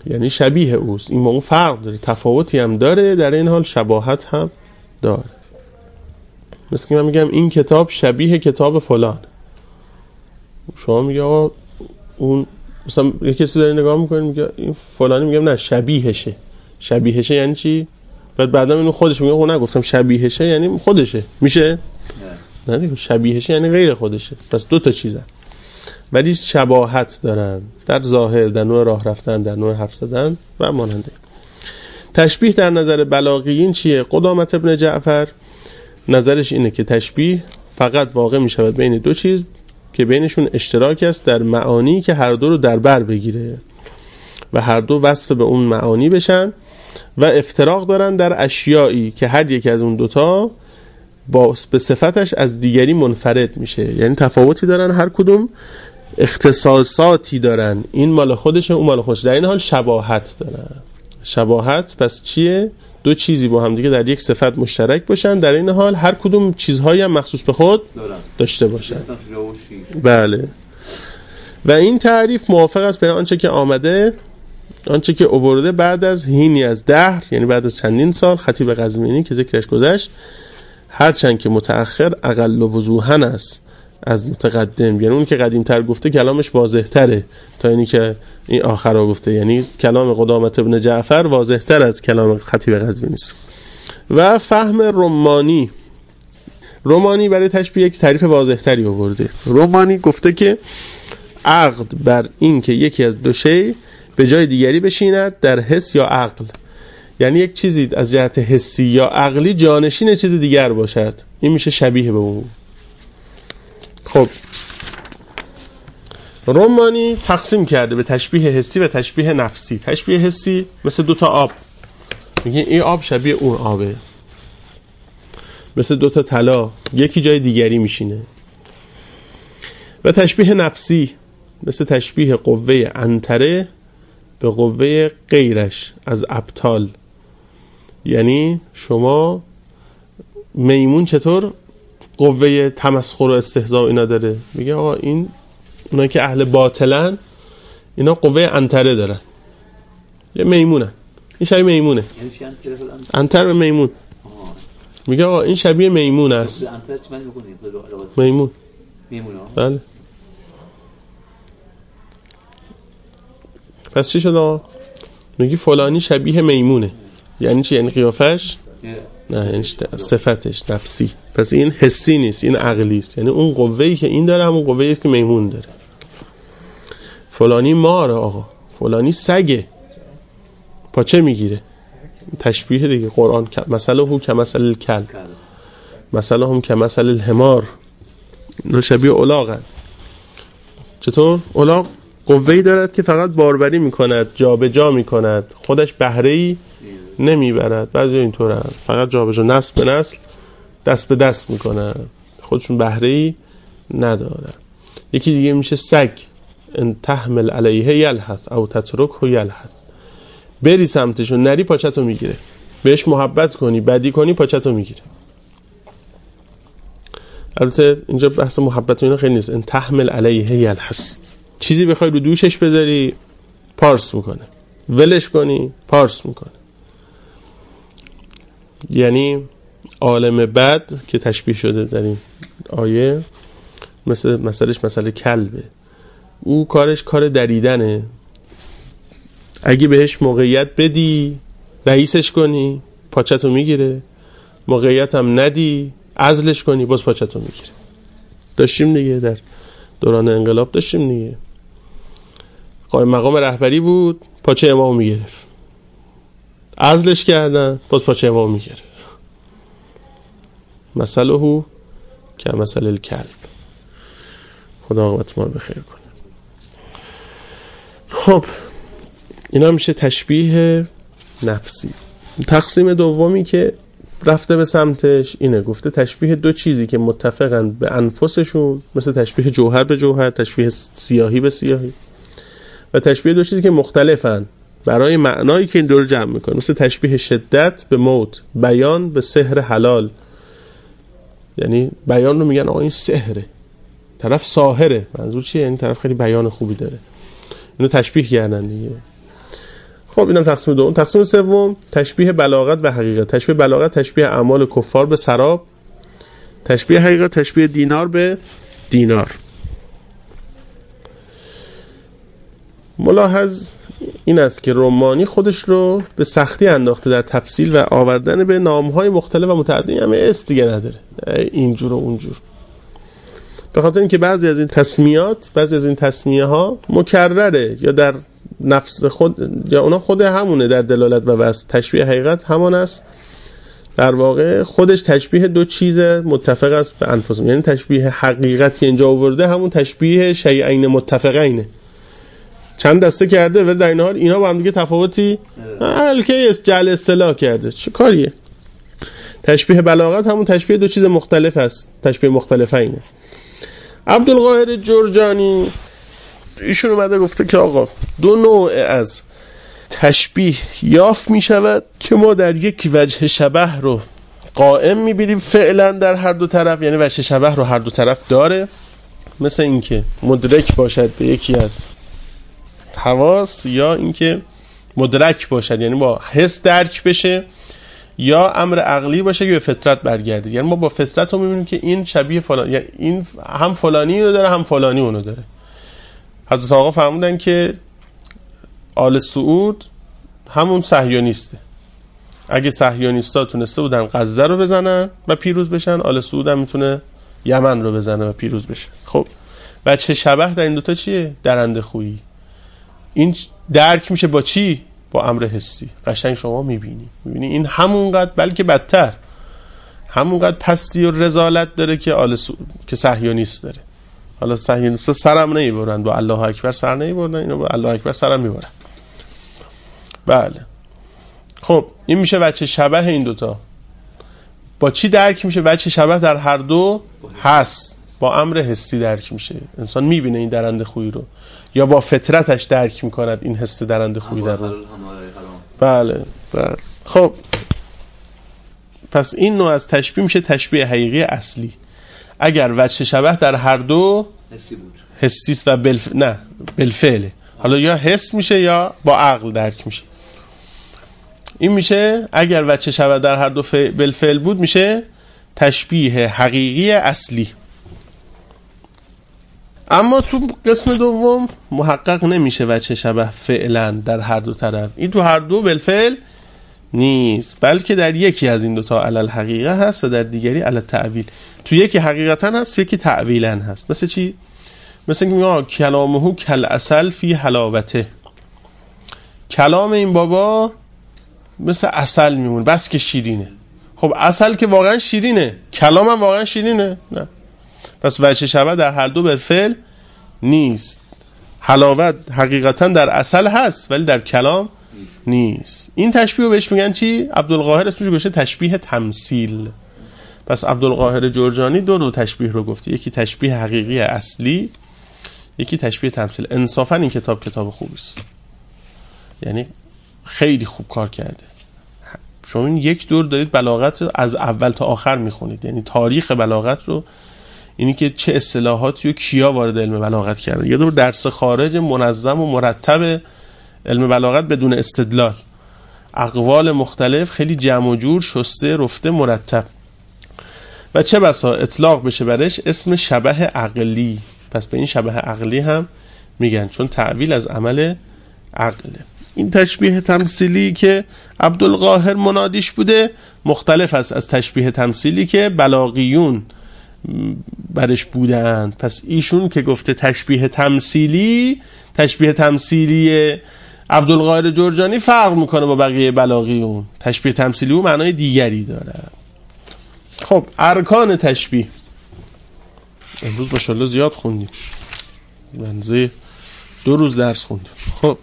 یعنی شبیه اوست. این با اون فرق داره، تفاوتی هم داره، در این حال شباهت هم داره. مثل که من میگم این کتاب شبیه کتاب فلان، شما میگه آقا اون مثلا یه کسی داره نگاه میکنه میگه این فلانی، میگم نه شبیهشه. شبیهشه یعنی چی؟ بعد بعدا اینو خودش میگه خب نگفتم شبیهشه یعنی خودشه، میشه؟ نه نه دیگه شبیهشه یعنی غیر خودشه. پس دو تا چیزن ولی شباهت دارن در ظاهر، در نوع راه رفتن، در نوع حرف زدن و ماننده. تشبیه در نظر بلاغیین چیه؟ قدامت ابن جعفر نظرش اینه که تشبیه فقط واقع می شود بین دو چیز که بینشون اشتراک است در معانی که هر دو رو در بر بگیره و هر دو وصف به اون معانی بشن و افتراق دارن در اشیایی که هر یک از اون دوتا با به صفتش از دیگری منفرد میشه. یعنی تفاوتی دارن، هر کدوم اختصاصاتی دارن، این مال خودشه اون مال خودش، در این حال شباهت دارن. شباهت پس چیه؟ دو چیزی با هم دیگه در یک صفت مشترک باشن، در این حال هر کدوم چیزهایی هم مخصوص به خود داشته باشن. بله. و این تعریف موافق است به آنچه که آمده، آنچه که آورده بعد از حینی از دهر، یعنی بعد از چندین سال، خطیب قزوینی که ذکرش گذشت، هرچند که متأخر اقل وضوحاً است از متقدم، یعنی اون که قدیم تر گفته کلامش واضح تره تا اینی که این آخرا گفته، یعنی کلام قدامت ابن جعفر واضح تر از کلام خطیب قزوینی است. و فهم رمانی، رمانی برای تشبیه یک تعریف واضح تری آورده. رمانی گفته که عقد بر این که یکی از دو شی به جای دیگری بشیند در حس یا عقل، یعنی یک چیزی از جهت حسی یا عقلی جانشین چیز دیگر باشد، این میشه شبیه به اون. خب رمانی تقسیم کرده به تشبیه حسی و تشبیه نفسی. تشبیه حسی مثل دوتا آب، میگه این آب شبیه اون آبه، مثل دوتا طلا یکی جای دیگری میشینه. و تشبیه نفسی مثل تشبیه قوه عنتره به قوه غیرش از ابطال، یعنی شما میمون چطور قوه تمسخر و استهزاء اینا داره، میگه آقا این اونایی که اهل باطلن اینا قوه عنتره دارن، یه میمونن، این شبیه میمونه. عنتر به میمون، میگه آقا این شبیه میمون است. میمون میمون بله. پس چی شد آقا؟ میگی فلانی شبیه میمونه، یعنی چی؟ یعنی قیافش؟ نه، یعنی صفتش نفسی. پس این حسی نیست، این عقلی است، یعنی اون قوه‌ای که این داره همون قوه‌ای است که میمون داره. فلانی ماره آقا، فلانی سگه، پاچه میگیره، تشبیه دیگه. قرآن مثلا هو کمثل الکلب، مثلا هم کمثل الحمار، اینا شبیه الاغن. چطور؟ الاغ قوه‌ای دارد که فقط باربری میکند، جا به جا میکند، خودش بهره‌ای نمیبرد. بعضی اینطورن فقط جا به جا، نسل به نسل، دست به دست میکنن، خودشون بهره‌ای ندارن. یکی دیگه میشه سگ، ان تحمل علیه یلحث او تترکه یلحث، بری سمتشون نری پاچتو میگیره، بهش محبت کنی بدی کنی پاچتو میگیره. البته اینجا بحث محبت و اینا خیلی نیست. ان تحمل علیه یلحث، چیزی بخوای رو دوشش بذاری پارس میکنه، ولش کنی پارس میکنه. یعنی عالم بد که تشبیه شده در این آیه مثل مثلش مثل کلبه، او کارش کار دریدنه، اگه بهش موقعیت بدی رئیسش کنی پاچتو میگیره، موقعیت هم ندی عزلش کنی باز پاچتو میگیره. داشتیم دیگه در دوران انقلاب، داشتیم دیگه قائم مقام رهبری بود، پاچه امامو میگرفت، عزلش کردن باز پاچه امامو میگرفت. مثله که مثل الکلب. خدا عاقبت ما رو بخیر کنه. خب اینا میشه تشبیه نفسی. تقسیم دومی که رفته به سمتش اینه، گفته تشبیه دو چیزی که متفقن به انفسشون، مثل تشبیه جوهر به جوهر، تشبیه سیاهی به سیاهی، و تشبیه دو چیزی که مختلفن برای معنایی که این دور جمع میکنه، مثل تشبیه شدت به موت، بیان به سحر حلال. یعنی بیان رو میگن آقا این سحره، طرف ساحره، منظور چیه؟ یعنی طرف خیلی بیان خوبی داره، اینو تشبیه کردن دیگه. خب اینم تقسیم دوم. تقسیم سوم تشبیه بلاغت و حقیقت. تشبیه بلاغت تشبیه اعمال کفار به سراب، تشبیه حقیقت تشبیه دینار به دینار. ملاحظ این است که رمانی خودش رو به سختی انداخته در تفصیل و آوردن به نام‌های مختلف و متعددی، همه اسم دیگه نداره، اینجور و اونجور، به خاطر اینکه بعضی از این تسمیات، بعضی از این تسمیه ها مکرره یا در نفس خود یا اونا خود همونه در دلالت و وصف. تشبیه حقیقت همان است، در واقع خودش تشبیه دو چیز متفق است به انفسهم، یعنی تشبیه حقیقت که اینجا آورده همون تشبیه شیئین متفقینه، چند دسته کرده ولی در این حال اینا با هم دیگه تفاوتی الکی است، جعل اصطلاح کرده، چه کاریه. تشبیه بلاغت همون تشبیه دو چیز مختلف است، تشبیه مختلفینه. عبدالقاهر جرجانی ایشون اومده گفته که آقا دو نوع از تشبیه یافت می شود که ما در یک وجه شبه رو قائم می بینیم فعلا در هر دو طرف، یعنی وجه شبه رو هر دو طرف داره، مثل اینکه مدرک باشد به یکی از حواس، یا اینکه مدرک باشد یعنی با حس درک بشه، یا امر عقلی باشه که به فطرت برگرده. یعنی ما با فطرت رو میبینیم که این شبیه فلان، یعنی این هم فلانی رو داره هم فلانی اونو داره. حضرت آقا فرمودن که آل سعود همون صهیونیسته، اگه صهیونیستا تونسته بودن غزه رو بزنن و پیروز بشن، آل سعود هم میتونه یمن رو بزنه و پیروز بشه. خب بچه شبه در این دوتا چیه؟ درنده خویی. این درک میشه با چی؟ با امر حسی. قشنگ شما میبینی میبینی این همونقدر بلکه بدتر همونقدر پستی و رذالت داره که آل سعود که صهیونیست داره. حالا صهیونیستا سرم نمیبرن، با الله اکبر سر نمیبرن، اینو با الله اکبر سرم میبرن. بله خب این میشه بچه شبه این دوتا. با چی درک میشه؟ بچه شبه در هر دو هست، با امر حسی درک میشه. انسان میبینه این درنده خویی رو، یا با فطرتش درک میکند این حس درنده خویی در رو. بله بله. خب پس این نوع از تشبیه میشه تشبیه حقیقی اصلی. اگر وجه شبه در هر دو حسی بود، حسیست و بالف... نه بالفعله، حالا یا حس میشه یا با عقل درک میشه. این میشه اگر وجه شبه در هر دو ف... بالفعل بود میشه تشبیه حقیقی اصلی. اما تو قسم دوم محقق نمیشه وجه شبه فعلا در هر دو طرف، این تو هر دو بالفعل نیست، بلکه در یکی از این دوتا علل حقیقه هست و در دیگری علل تعویل. تو یکی حقیقتا هست، تو یکی تعویلا هست. مثل چی؟ مثل اینکه میگه کلامه کل عسل فی حلاوته، کلام این بابا مثل عسل میمونه بس که شیرینه. خب عسل که واقعا شیرینه، کلام هم واقعا شیرینه؟ نه. پس وجه شبه در هر دو بالفعل نیست. حلاوت حقیقتا در عسل هست ولی در کلام نیست. این تشبیه رو بهش میگن چی؟ عبدالقاهر اسمش گوشه تشبیه تمثیل. پس عبدالقاهر جرجانی دو دو تشبیه رو گفته، یکی تشبیه حقیقی اصلی، یکی تشبیه تمثیل. انصافا این کتاب کتاب خوبی است، یعنی خیلی خوب کار کرده. شما این یک دور دارید بلاغت رو از اول تا آخر میخونید، یعنی تاریخ بلاغت رو، اینی که چه اصطلاحاتی و کیا وارد علم بلاغت کرده. یه دور درس خارج منظم و مرتب علم بلاغت بدون استدلال، اقوال مختلف خیلی جمع و جور، شسته رفته مرتب، و چه بسا اطلاق بشه برش اسم شبه عقلی. پس به این شبه عقلی هم میگن، چون تعویل از عمل عقله. این تشبیه تمثیلی که عبدالقاهر منادیش بوده مختلف است از تشبیه تمثیلی که بلاغیون برش بودند. پس ایشون که گفته تشبیه تمثیلی، تشبیه تمثیلی عبدالقاهر جرجانی فرق میکنه با بقیه بلاغیون. تشبیه تمثیلی اون معنای دیگری داره. خب ارکان تشبیه امروز ماشاءالله زیاد خوندیم، منزه دو روز درس خوندیم. خب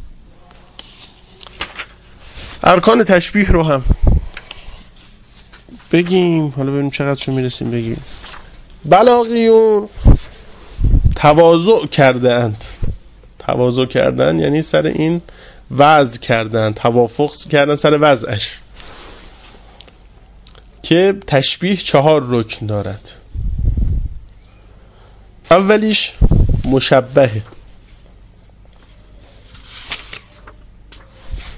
ارکان تشبیه رو هم بگیم، حالا ببینیم چقدر چون میرسیم بگیم. بلاغیون تواضع کرده اند، تواضع کردن یعنی سر این وضع کردن، توافق کردن سر وضعش، که تشبیه چهار رکن دارد. اولیش مشبهه،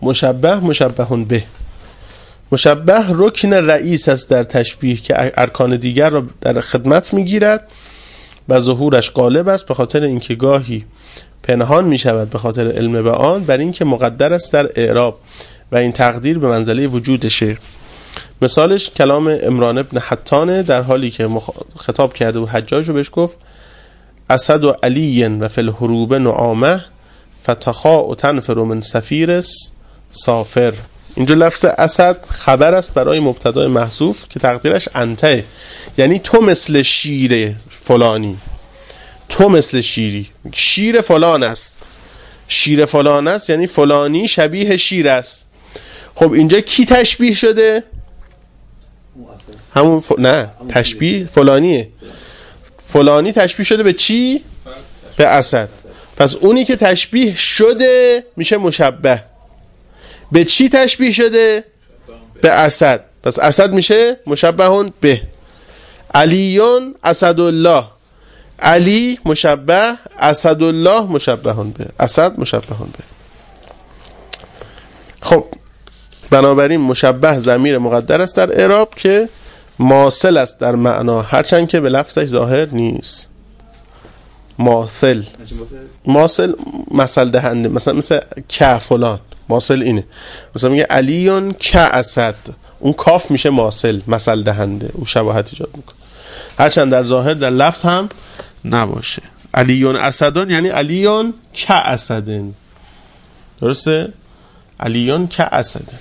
مشبه مشبهون به. مشبه رکن رئیس است در تشبیه که ارکان دیگر را در خدمت میگیرد و ظهورش غالب است به خاطر اینکه گاهی پنهان می شود به خاطر علم به آن، بر اینکه مقدر است در اعراب و این تقدیر به منزله وجودشه. مثالش کلام عمران ابن حطانه در حالی که مخ... خطاب کرده و حجاج رو بهش گفت اسد و علی و فی الحروب نعامه فتخاء تنفر من سفیر سافر. اینجا لفظ اسد خبر است برای مبتدای محذوف که تقدیرش انته، یعنی تو مثل شیر فلانی، تو مثل شیری، شیر فلان است، شیر فلان است یعنی فلانی شبیه شیر است. خب اینجا کی تشبیه شده؟ همون ف... نه تشبیه فلانیه. فلانی تشبیه شده به چی؟ به اسد. پس اونی که تشبیه شده میشه مشبه. به چی تشبیه شده؟ به اسد. پس اسد میشه مشبهون به. علیون اسدالله، علی مشبه، اسدالله مشبهون به، اسد مشبهون به. خب بنابراین مشبه ضمیر مقدر است در اعراب که ماصل است در معنا، هرچند که به لفظش ظاهر نیست. ماصل ماصل مثل دهنده، مثلا مثل که فلان، ماصل اینه. مثلا میگه علیون که اسد، اون کاف میشه ماصل، مثل دهنده، او شباهت ایجاد میکنه، هرچند در ظاهر در لفظ هم نباشه. علیون اسدون یعنی علیون که اسدن، درسته؟ علیون که اسدن.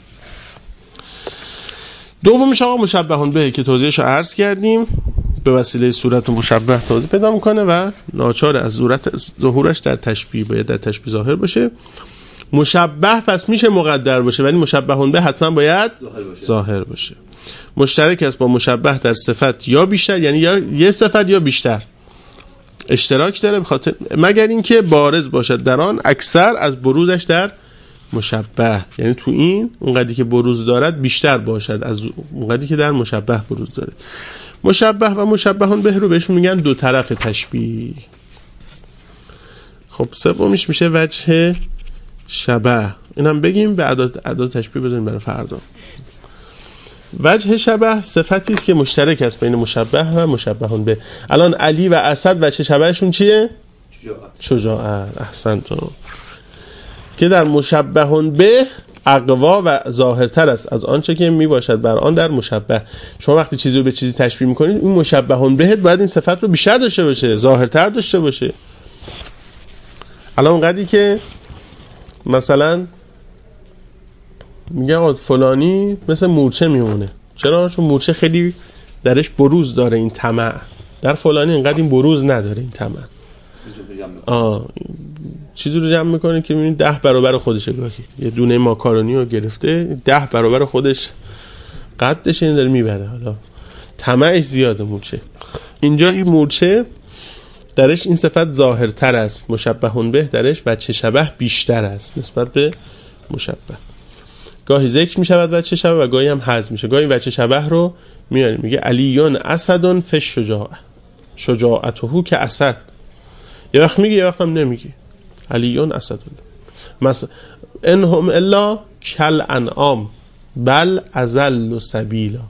دومیش آقا مشبهون به که توضیحش رو عرض کردیم، به وسیله صورت مشبه توضیح پیدا میکنه و ناچار از صورت ظهورش در تشبیه باید در تشبیه ظاهر باشه. مشبه پس میشه مقدر باشه ولی مشبهون به حتما باید ظاهر باشه. مشترک است با مشبه در صفت یا بیشتر، یعنی یا یه صفت یا بیشتر اشتراک داره، بخاطر مگر اینکه بارز باشد در آن اکثر از بروزش در مشبه، یعنی تو این اونقدری که بروز دارد بیشتر باشد از اونقدری که در مشبه بروز داره. مشبه و مشبهون به رو بهشون میگن دو طرف تشبیه. خب سومیش میشه وجه شبه، اینم بگیم به اعداد اعداد تشبیه بذاریم برای فردا. وجه شبه صفتی است که مشترک است بین مشبه و مشبهون به. الان علی و اسد وجه شبهشون چیه؟ شجاعت. شجاعت. احسنت. که در مشبهون به اقوا و ظاهرتر است از آنچه که می باشد بر آن در مشبه. شما وقتی چیزی رو به چیزی تشبیه میکنید، این مشبهون بهت باید این صفت رو بیشتر داشته باشه، ظاهرتر داشته باشه. الان اونقدری که مثلا میگه آقا فلانی مثل مورچه میمونه، چرا؟ چون مورچه خیلی درش بروز داره این طمع، در فلانی اینقدر این بروز نداره این طمع. آه چیزی رو جمع میکنه که میبینید ده برابر خودشه، گاهی یه دونه ماکارونی رو گرفته ده برابر خودش قدش، این داره میبره، حالا طمعش زیاده مورچه. اینجا این مورچه درش این صفت ظاهرتر است، مشبهون به درش وجه شبه بیشتر است نسبت به مشبه. گاهی ذکر میشود وجه شبه و گاهی هم حذف میشه. گاهی وجه شبه رو میاریم، میگه علیون اسدون فی الشجاعه، شجاعته که اسد. یه وقت میگه یه وقت هم نمیگه. علیون اسدون مثلا انهم الا کل انعام بل اضل سبیلا،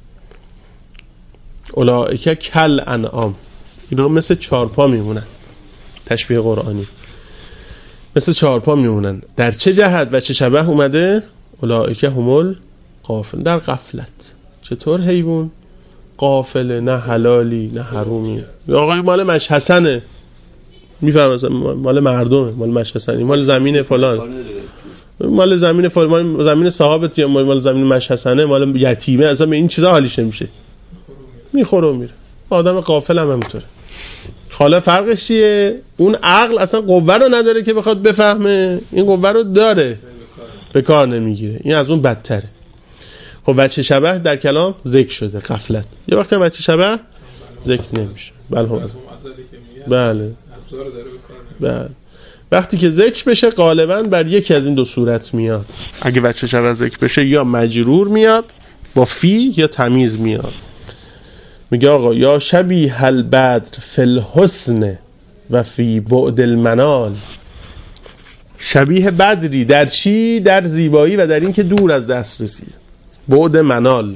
اولئک کل انعام، اینا مثل چارپا میمونن، تشبیه قرآنی مثل چارپا میمونن. در چه جهت و چه شبه اومده؟ اولئک همول غافل، در غفلت. چطور حیوان؟ غافل، نه حلالی نه حرومی. آقای مال مش حسنه، میفهم مثلا مال مردمه، مال مش حسنی، مال زمین فلان، مال زمین فلان، مال زمین صاحبت، یا مال زمین مش حسنه، مال یتیمه، اصلا به این چیزا حالیش نمیشه، میخوره و میره. آدم غافل هم همینطوره. حالا فرقش چیه؟ اون عقل اصلا قوه رو نداره که بخواد بفهمه، این قوه رو داره به کار نمیگیره، این از اون بدتره. خب وجه شبه در کلام ذکر شده، غفلت. یه وقتی وجه شبه ذکر نمیشه. بله هم بله بله وقتی که ذکر بشه غالبا بر یکی از این دو صورت میاد. اگه وجه شبه ذکر بشه یا مجرور میاد با فی یا تمیز میاد. میگه آقا یا شبیه البدر فی الحسن و فی بعد المنال، شبیه بدری در چی؟ در زیبایی و در این که دور از دسترسی. بعد منال،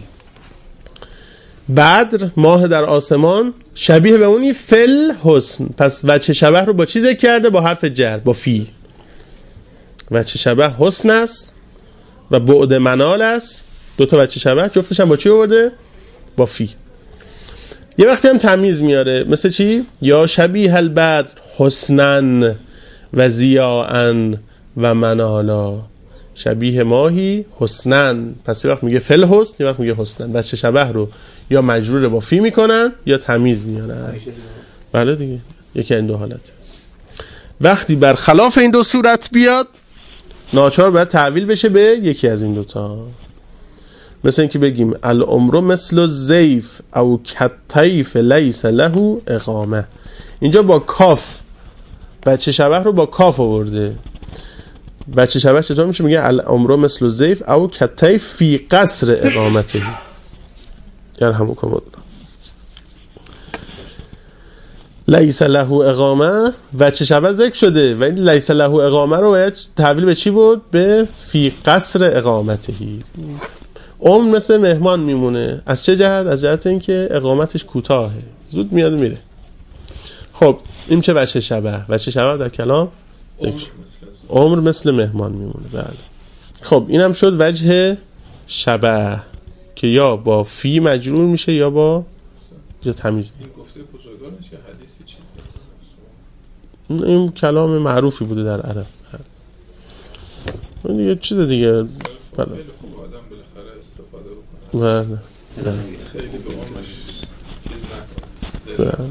بدر ماه در آسمان، شبیه به اونی فل حسن. پس وجه شبه رو با چی ذکر کرده؟ با حرف جر، با فی. وجه شبه حسن است و بعد منال است. دو تا وجه شبه جفتش هم با چی آورده؟ با فی. یه وقتی هم تمیز میاره، مثل چی؟ یا شبیه البدر حسنن و ضیاءن و منالا، شبیه ماهی حسنن. پس یه وقت میگه فل حسن، یه وقت میگه حسنن. بچه شبه رو یا مجرور با فی میکنن یا تمیز میارن. بله دیگه، یکی این دو حالت. وقتی برخلاف این دو صورت بیاد، ناچار باید تعویل بشه به یکی از این دوتا. مثل اینکه بگیم العمر مثل الزیف او کالطیف لیس له اقامه. اینجا با کاف بچه شبه رو با کاف آورده. بچه شبه چطور میشه؟ میگه العمر مثل الزیف او کالطیف فی قصر اقامته. یرحمکم الله. لیس له اقامه بچه شبه ذکر شده و این لیس له اقامه رو باید تحویل به چی بود؟ به فی قصر اقامته. عمر مثل مهمان میمونه. از چه جهت؟ از جهت اینکه اقامتش کوتاهه، زود میاد میره. خب این چه بچه شبه؟ بچه شبه در کلام عمر مثل, عمر مثل مهمان میمونه. بله. خب اینم شد وجه شبه که یا با فی مجرور میشه یا با یا تمیز. این گفته بزرگانش یا حدیثی چی؟ این کلام معروفی بوده در عرب. این دیگه چیز دیگه. بله. بله. خیلی به عمرش چیز نکنه.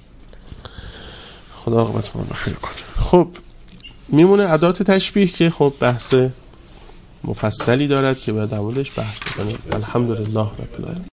خدا عاقبتمون رو خیر کنه. خب میمونه ادات تشبیه که خب بحث مفصلی دارد که باید در موردش بحث بکنیم. الحمدلله رب العالمین.